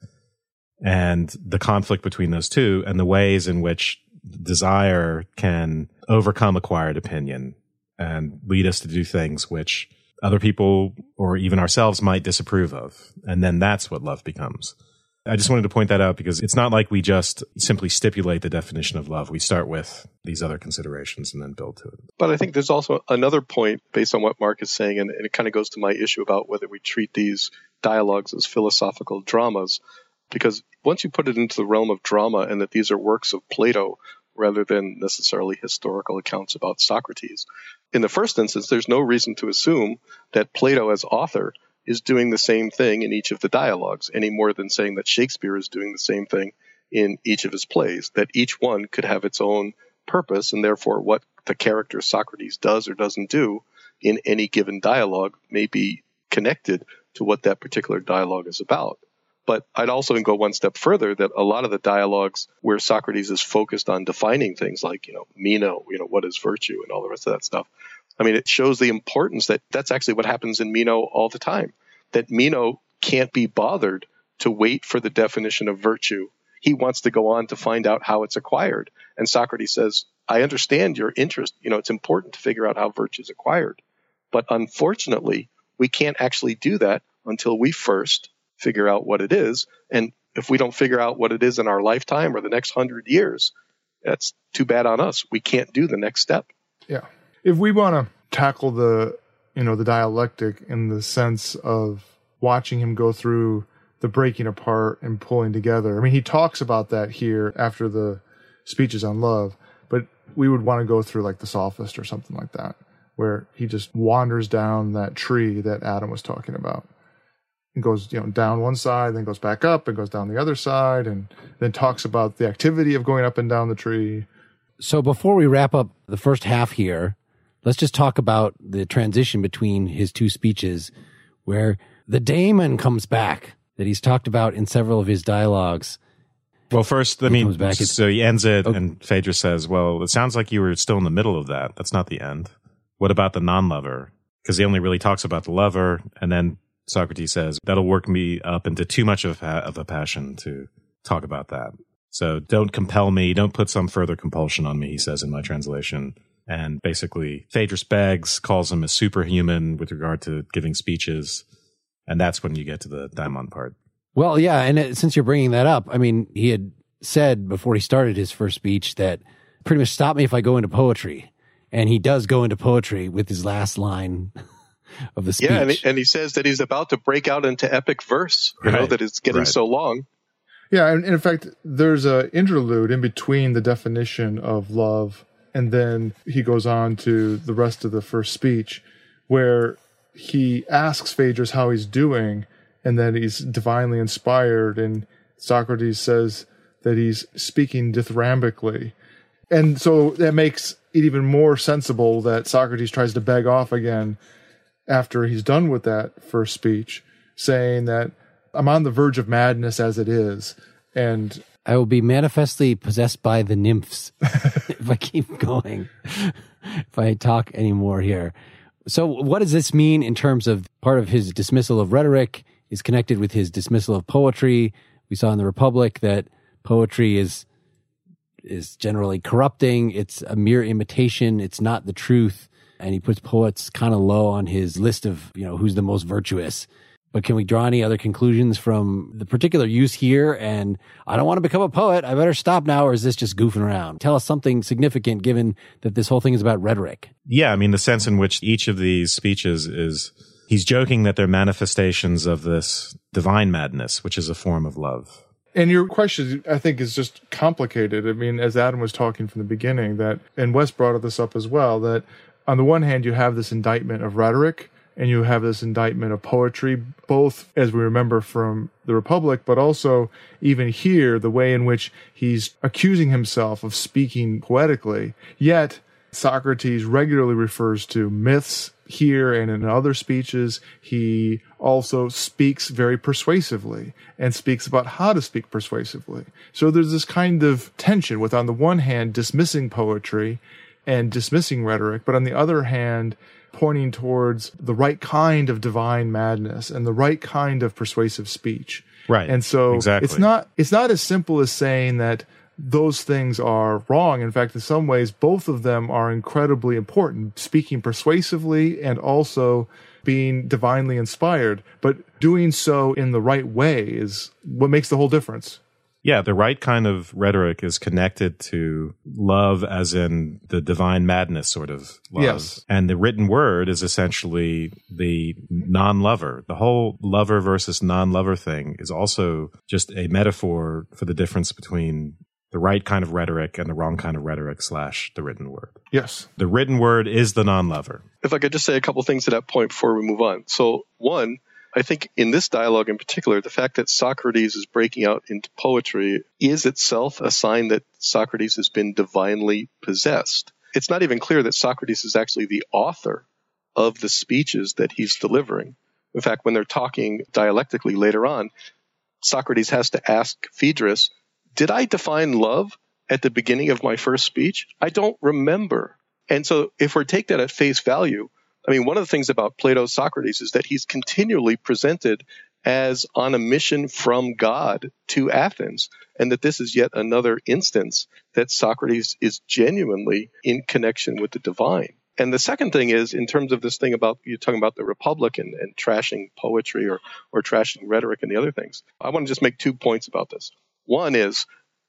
And the conflict between those two and the ways in which desire can overcome acquired opinion and lead us to do things which other people or even ourselves might disapprove of. And then that's what love becomes. I just wanted to point that out because it's not like we just simply stipulate the definition of love. We start with these other considerations and then build to it. But I think there's also another point based on what Mark is saying, and it kind of goes to my issue about whether we treat these dialogues as philosophical dramas, because once you put it into the realm of drama and that these are works of Plato rather than necessarily historical accounts about Socrates, in the first instance, there's no reason to assume that Plato as author is doing the same thing in each of the dialogues, any more than saying that Shakespeare is doing the same thing in each of his plays, that each one could have its own purpose, and therefore what the character Socrates does or doesn't do in any given dialogue may be connected to what that particular dialogue is about. But I'd also go one step further, that a lot of the dialogues where Socrates is focused on defining things like, Meno, what is virtue and all the rest of that stuff. I mean, it shows the importance that that's actually what happens in Meno all the time, that Meno can't be bothered to wait for the definition of virtue. He wants to go on to find out how it's acquired. And Socrates says, I understand your interest. It's important to figure out how virtue is acquired. But unfortunately, we can't actually do that until we first figure out what it is. And if we don't figure out what it is in our lifetime or the next 100 years, that's too bad on us. We can't do the next step. Yeah. If we want to tackle the dialectic in the sense of watching him go through the breaking apart and pulling together. I mean, he talks about that here after the speeches on love, but we would want to go through like the Sophist or something like that, where he just wanders down that tree that Adam was talking about. It goes, down one side, then goes back up and goes down the other side, and then talks about the activity of going up and down the tree. So before we wrap up the first half here, let's just talk about the transition between his two speeches where the daemon comes back that he's talked about in several of his dialogues. Well, first, so he ends it and Phaedrus says, well, it sounds like you were still in the middle of that. That's not the end. What about the non-lover? Because he only really talks about the lover. And then Socrates says, that'll work me up into too much of a passion to talk about that. So don't compel me. Don't put some further compulsion on me, he says in my translation. And basically, Phaedrus begs, calls him a superhuman with regard to giving speeches. And that's when you get to the daimon part. Well, yeah. And since you're bringing that up, I mean, he had said before he started his first speech that pretty much stop me if I go into poetry. And he does go into poetry with his last line of the speech. Yeah, and he says that he's about to break out into epic verse, that it's getting so long. Yeah, and in fact, there's an interlude in between the definition of love, and then he goes on to the rest of the first speech, where he asks Phaedrus how he's doing, and then he's divinely inspired, and Socrates says that he's speaking dithyrambically. And so that makes it even more sensible that Socrates tries to beg off again after he's done with that first speech, saying that I'm on the verge of madness as it is, and I will be manifestly possessed by the nymphs if I keep going, if I talk anymore here. So what does this mean in terms of part of his dismissal of rhetoric is connected with his dismissal of poetry? We saw in the Republic that poetry is generally corrupting. It's a mere imitation. It's not the truth. And he puts poets kind of low on his list of, who's the most virtuous. But can we draw any other conclusions from the particular use here? And I don't want to become a poet. I better stop now, or is this just goofing around? Tell us something significant, given that this whole thing is about rhetoric. Yeah, I mean, the sense in which each of these speeches is, he's joking that they're manifestations of this divine madness, which is a form of love. And your question, I think, is just complicated. I mean, as Adam was talking from the beginning, that, and Wes brought this up as well, that on the one hand, you have this indictment of rhetoric, and you have this indictment of poetry, both as we remember from the Republic, but also even here, the way in which he's accusing himself of speaking poetically. Yet, Socrates regularly refers to myths here and in other speeches. He also speaks very persuasively and speaks about how to speak persuasively. So there's this kind of tension with, on the one hand, dismissing poetry and dismissing rhetoric, but on the other hand, pointing towards the right kind of divine madness and the right kind of persuasive speech. Right. And so exactly. It's not as simple as saying that those things are wrong. In fact, in some ways, both of them are incredibly important, speaking persuasively and also being divinely inspired. But doing so in the right way is what makes the whole difference. Yeah, the right kind of rhetoric is connected to love, as in the divine madness sort of love. Yes. And the written word is essentially the non-lover. The whole lover versus non-lover thing is also just a metaphor for the difference between the right kind of rhetoric and the wrong kind of rhetoric / the written word. Yes. The written word is the non-lover. If I could just say a couple things to that point before we move on. So, one, I think in this dialogue in particular, the fact that Socrates is breaking out into poetry is itself a sign that Socrates has been divinely possessed. It's not even clear that Socrates is actually the author of the speeches that he's delivering. In fact, when they're talking dialectically later on, Socrates has to ask Phaedrus, did I define love at the beginning of my first speech? I don't remember. And so if we take that at face value, I mean, one of the things about Plato's Socrates is that he's continually presented as on a mission from God to Athens, and that this is yet another instance that Socrates is genuinely in connection with the divine. And the second thing is, in terms of this thing about you talking about the Republic and trashing poetry or trashing rhetoric and the other things, I want to just make 2 points about this. One is,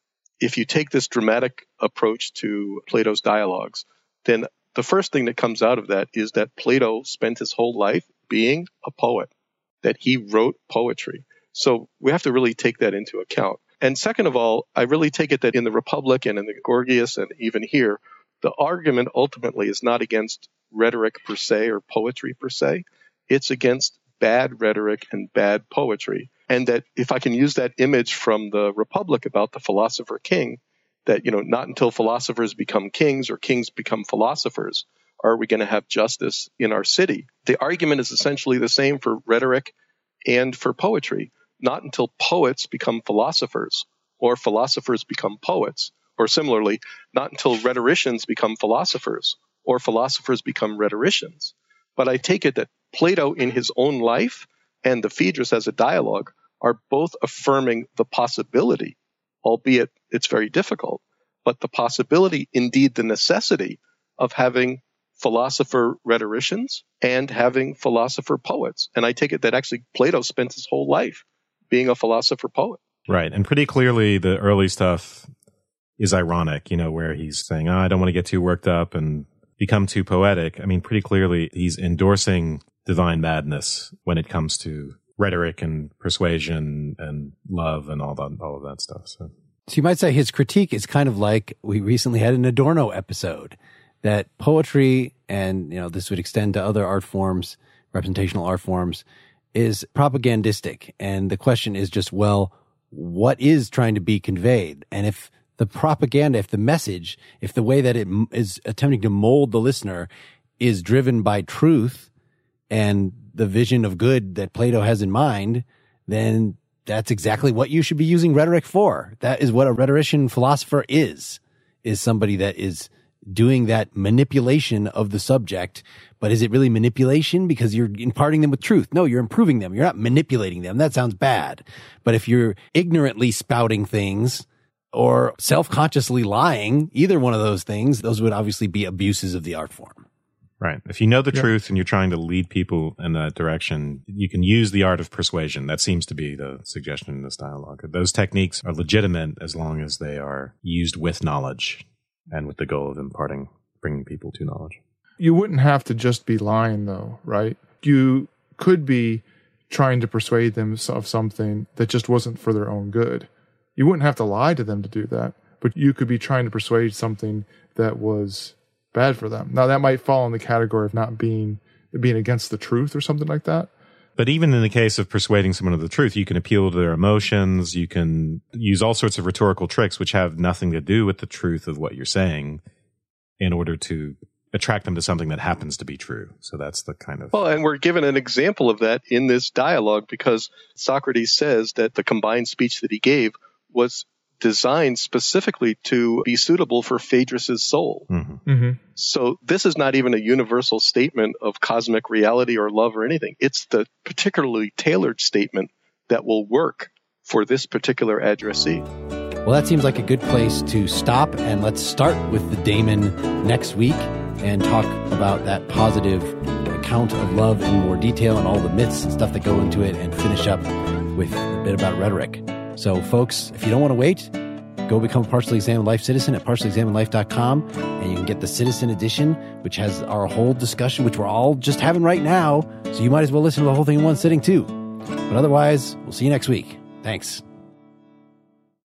if you take this dramatic approach to Plato's dialogues, then the first thing that comes out of that is that Plato spent his whole life being a poet, that he wrote poetry. So we have to really take that into account. And second of all, I really take it that in the Republic and in the Gorgias and even here, the argument ultimately is not against rhetoric per se or poetry per se. It's against bad rhetoric and bad poetry. And that if I can use that image from the Republic about the philosopher king, that, not until philosophers become kings or kings become philosophers are we going to have justice in our city. The argument is essentially the same for rhetoric and for poetry. Not until poets become philosophers or philosophers become poets, or similarly, not until rhetoricians become philosophers or philosophers become rhetoricians. But I take it that Plato in his own life and the Phaedrus as a dialogue are both affirming the possibility, albeit it's very difficult, but the possibility, indeed the necessity, of having philosopher rhetoricians and having philosopher poets. And I take it that actually Plato spent his whole life being a philosopher poet. Right. And pretty clearly the early stuff is ironic, where he's saying, I don't want to get too worked up and become too poetic. I mean, pretty clearly he's endorsing divine madness when it comes to rhetoric and persuasion and love and all of that stuff. So you might say his critique is kind of like we recently had an Adorno episode, that poetry, and this would extend to other art forms, representational art forms, is propagandistic. And the question is just, well, what is trying to be conveyed? And if the propaganda, if the message, if the way that it is attempting to mold the listener is driven by truth and the vision of good that Plato has in mind, then that's exactly what you should be using rhetoric for. That is what a rhetorician philosopher is somebody that is doing that manipulation of the subject. But is it really manipulation because you're imparting them with truth? No, you're improving them. You're not manipulating them. That sounds bad. But if you're ignorantly spouting things or self-consciously lying, either one of those things, those would obviously be abuses of the art form. Right. If you know the truth and you're trying to lead people in that direction, you can use the art of persuasion. That seems to be the suggestion in this dialogue. Those techniques are legitimate as long as they are used with knowledge and with the goal of bringing people to knowledge. You wouldn't have to just be lying, though, right? You could be trying to persuade them of something that just wasn't for their own good. You wouldn't have to lie to them to do that, but you could be trying to persuade something that was bad for them. Now, that might fall in the category of not being against the truth or something like that. But even in the case of persuading someone of the truth, you can appeal to their emotions. You can use all sorts of rhetorical tricks which have nothing to do with the truth of what you're saying in order to attract them to something that happens to be true. So that's the kind of... Well, and we're given an example of that in this dialogue because Socrates says that the combined speech that he gave was designed specifically to be suitable for Phaedrus's soul. Mm-hmm. Mm-hmm. So this is not even a universal statement of cosmic reality or love or anything. It's the particularly tailored statement that will work for this particular addressee. Well, that seems like a good place to stop, and let's start with the daemon next week and talk about that positive account of love in more detail and all the myths and stuff that go into it, and finish up with a bit about rhetoric. So, folks, if you don't want to wait, go become a Partially Examined Life citizen at partiallyexaminedlife.com, and you can get the Citizen Edition, which has our whole discussion, which we're all just having right now, so you might as well listen to the whole thing in one sitting, too. But otherwise, we'll see you next week. Thanks.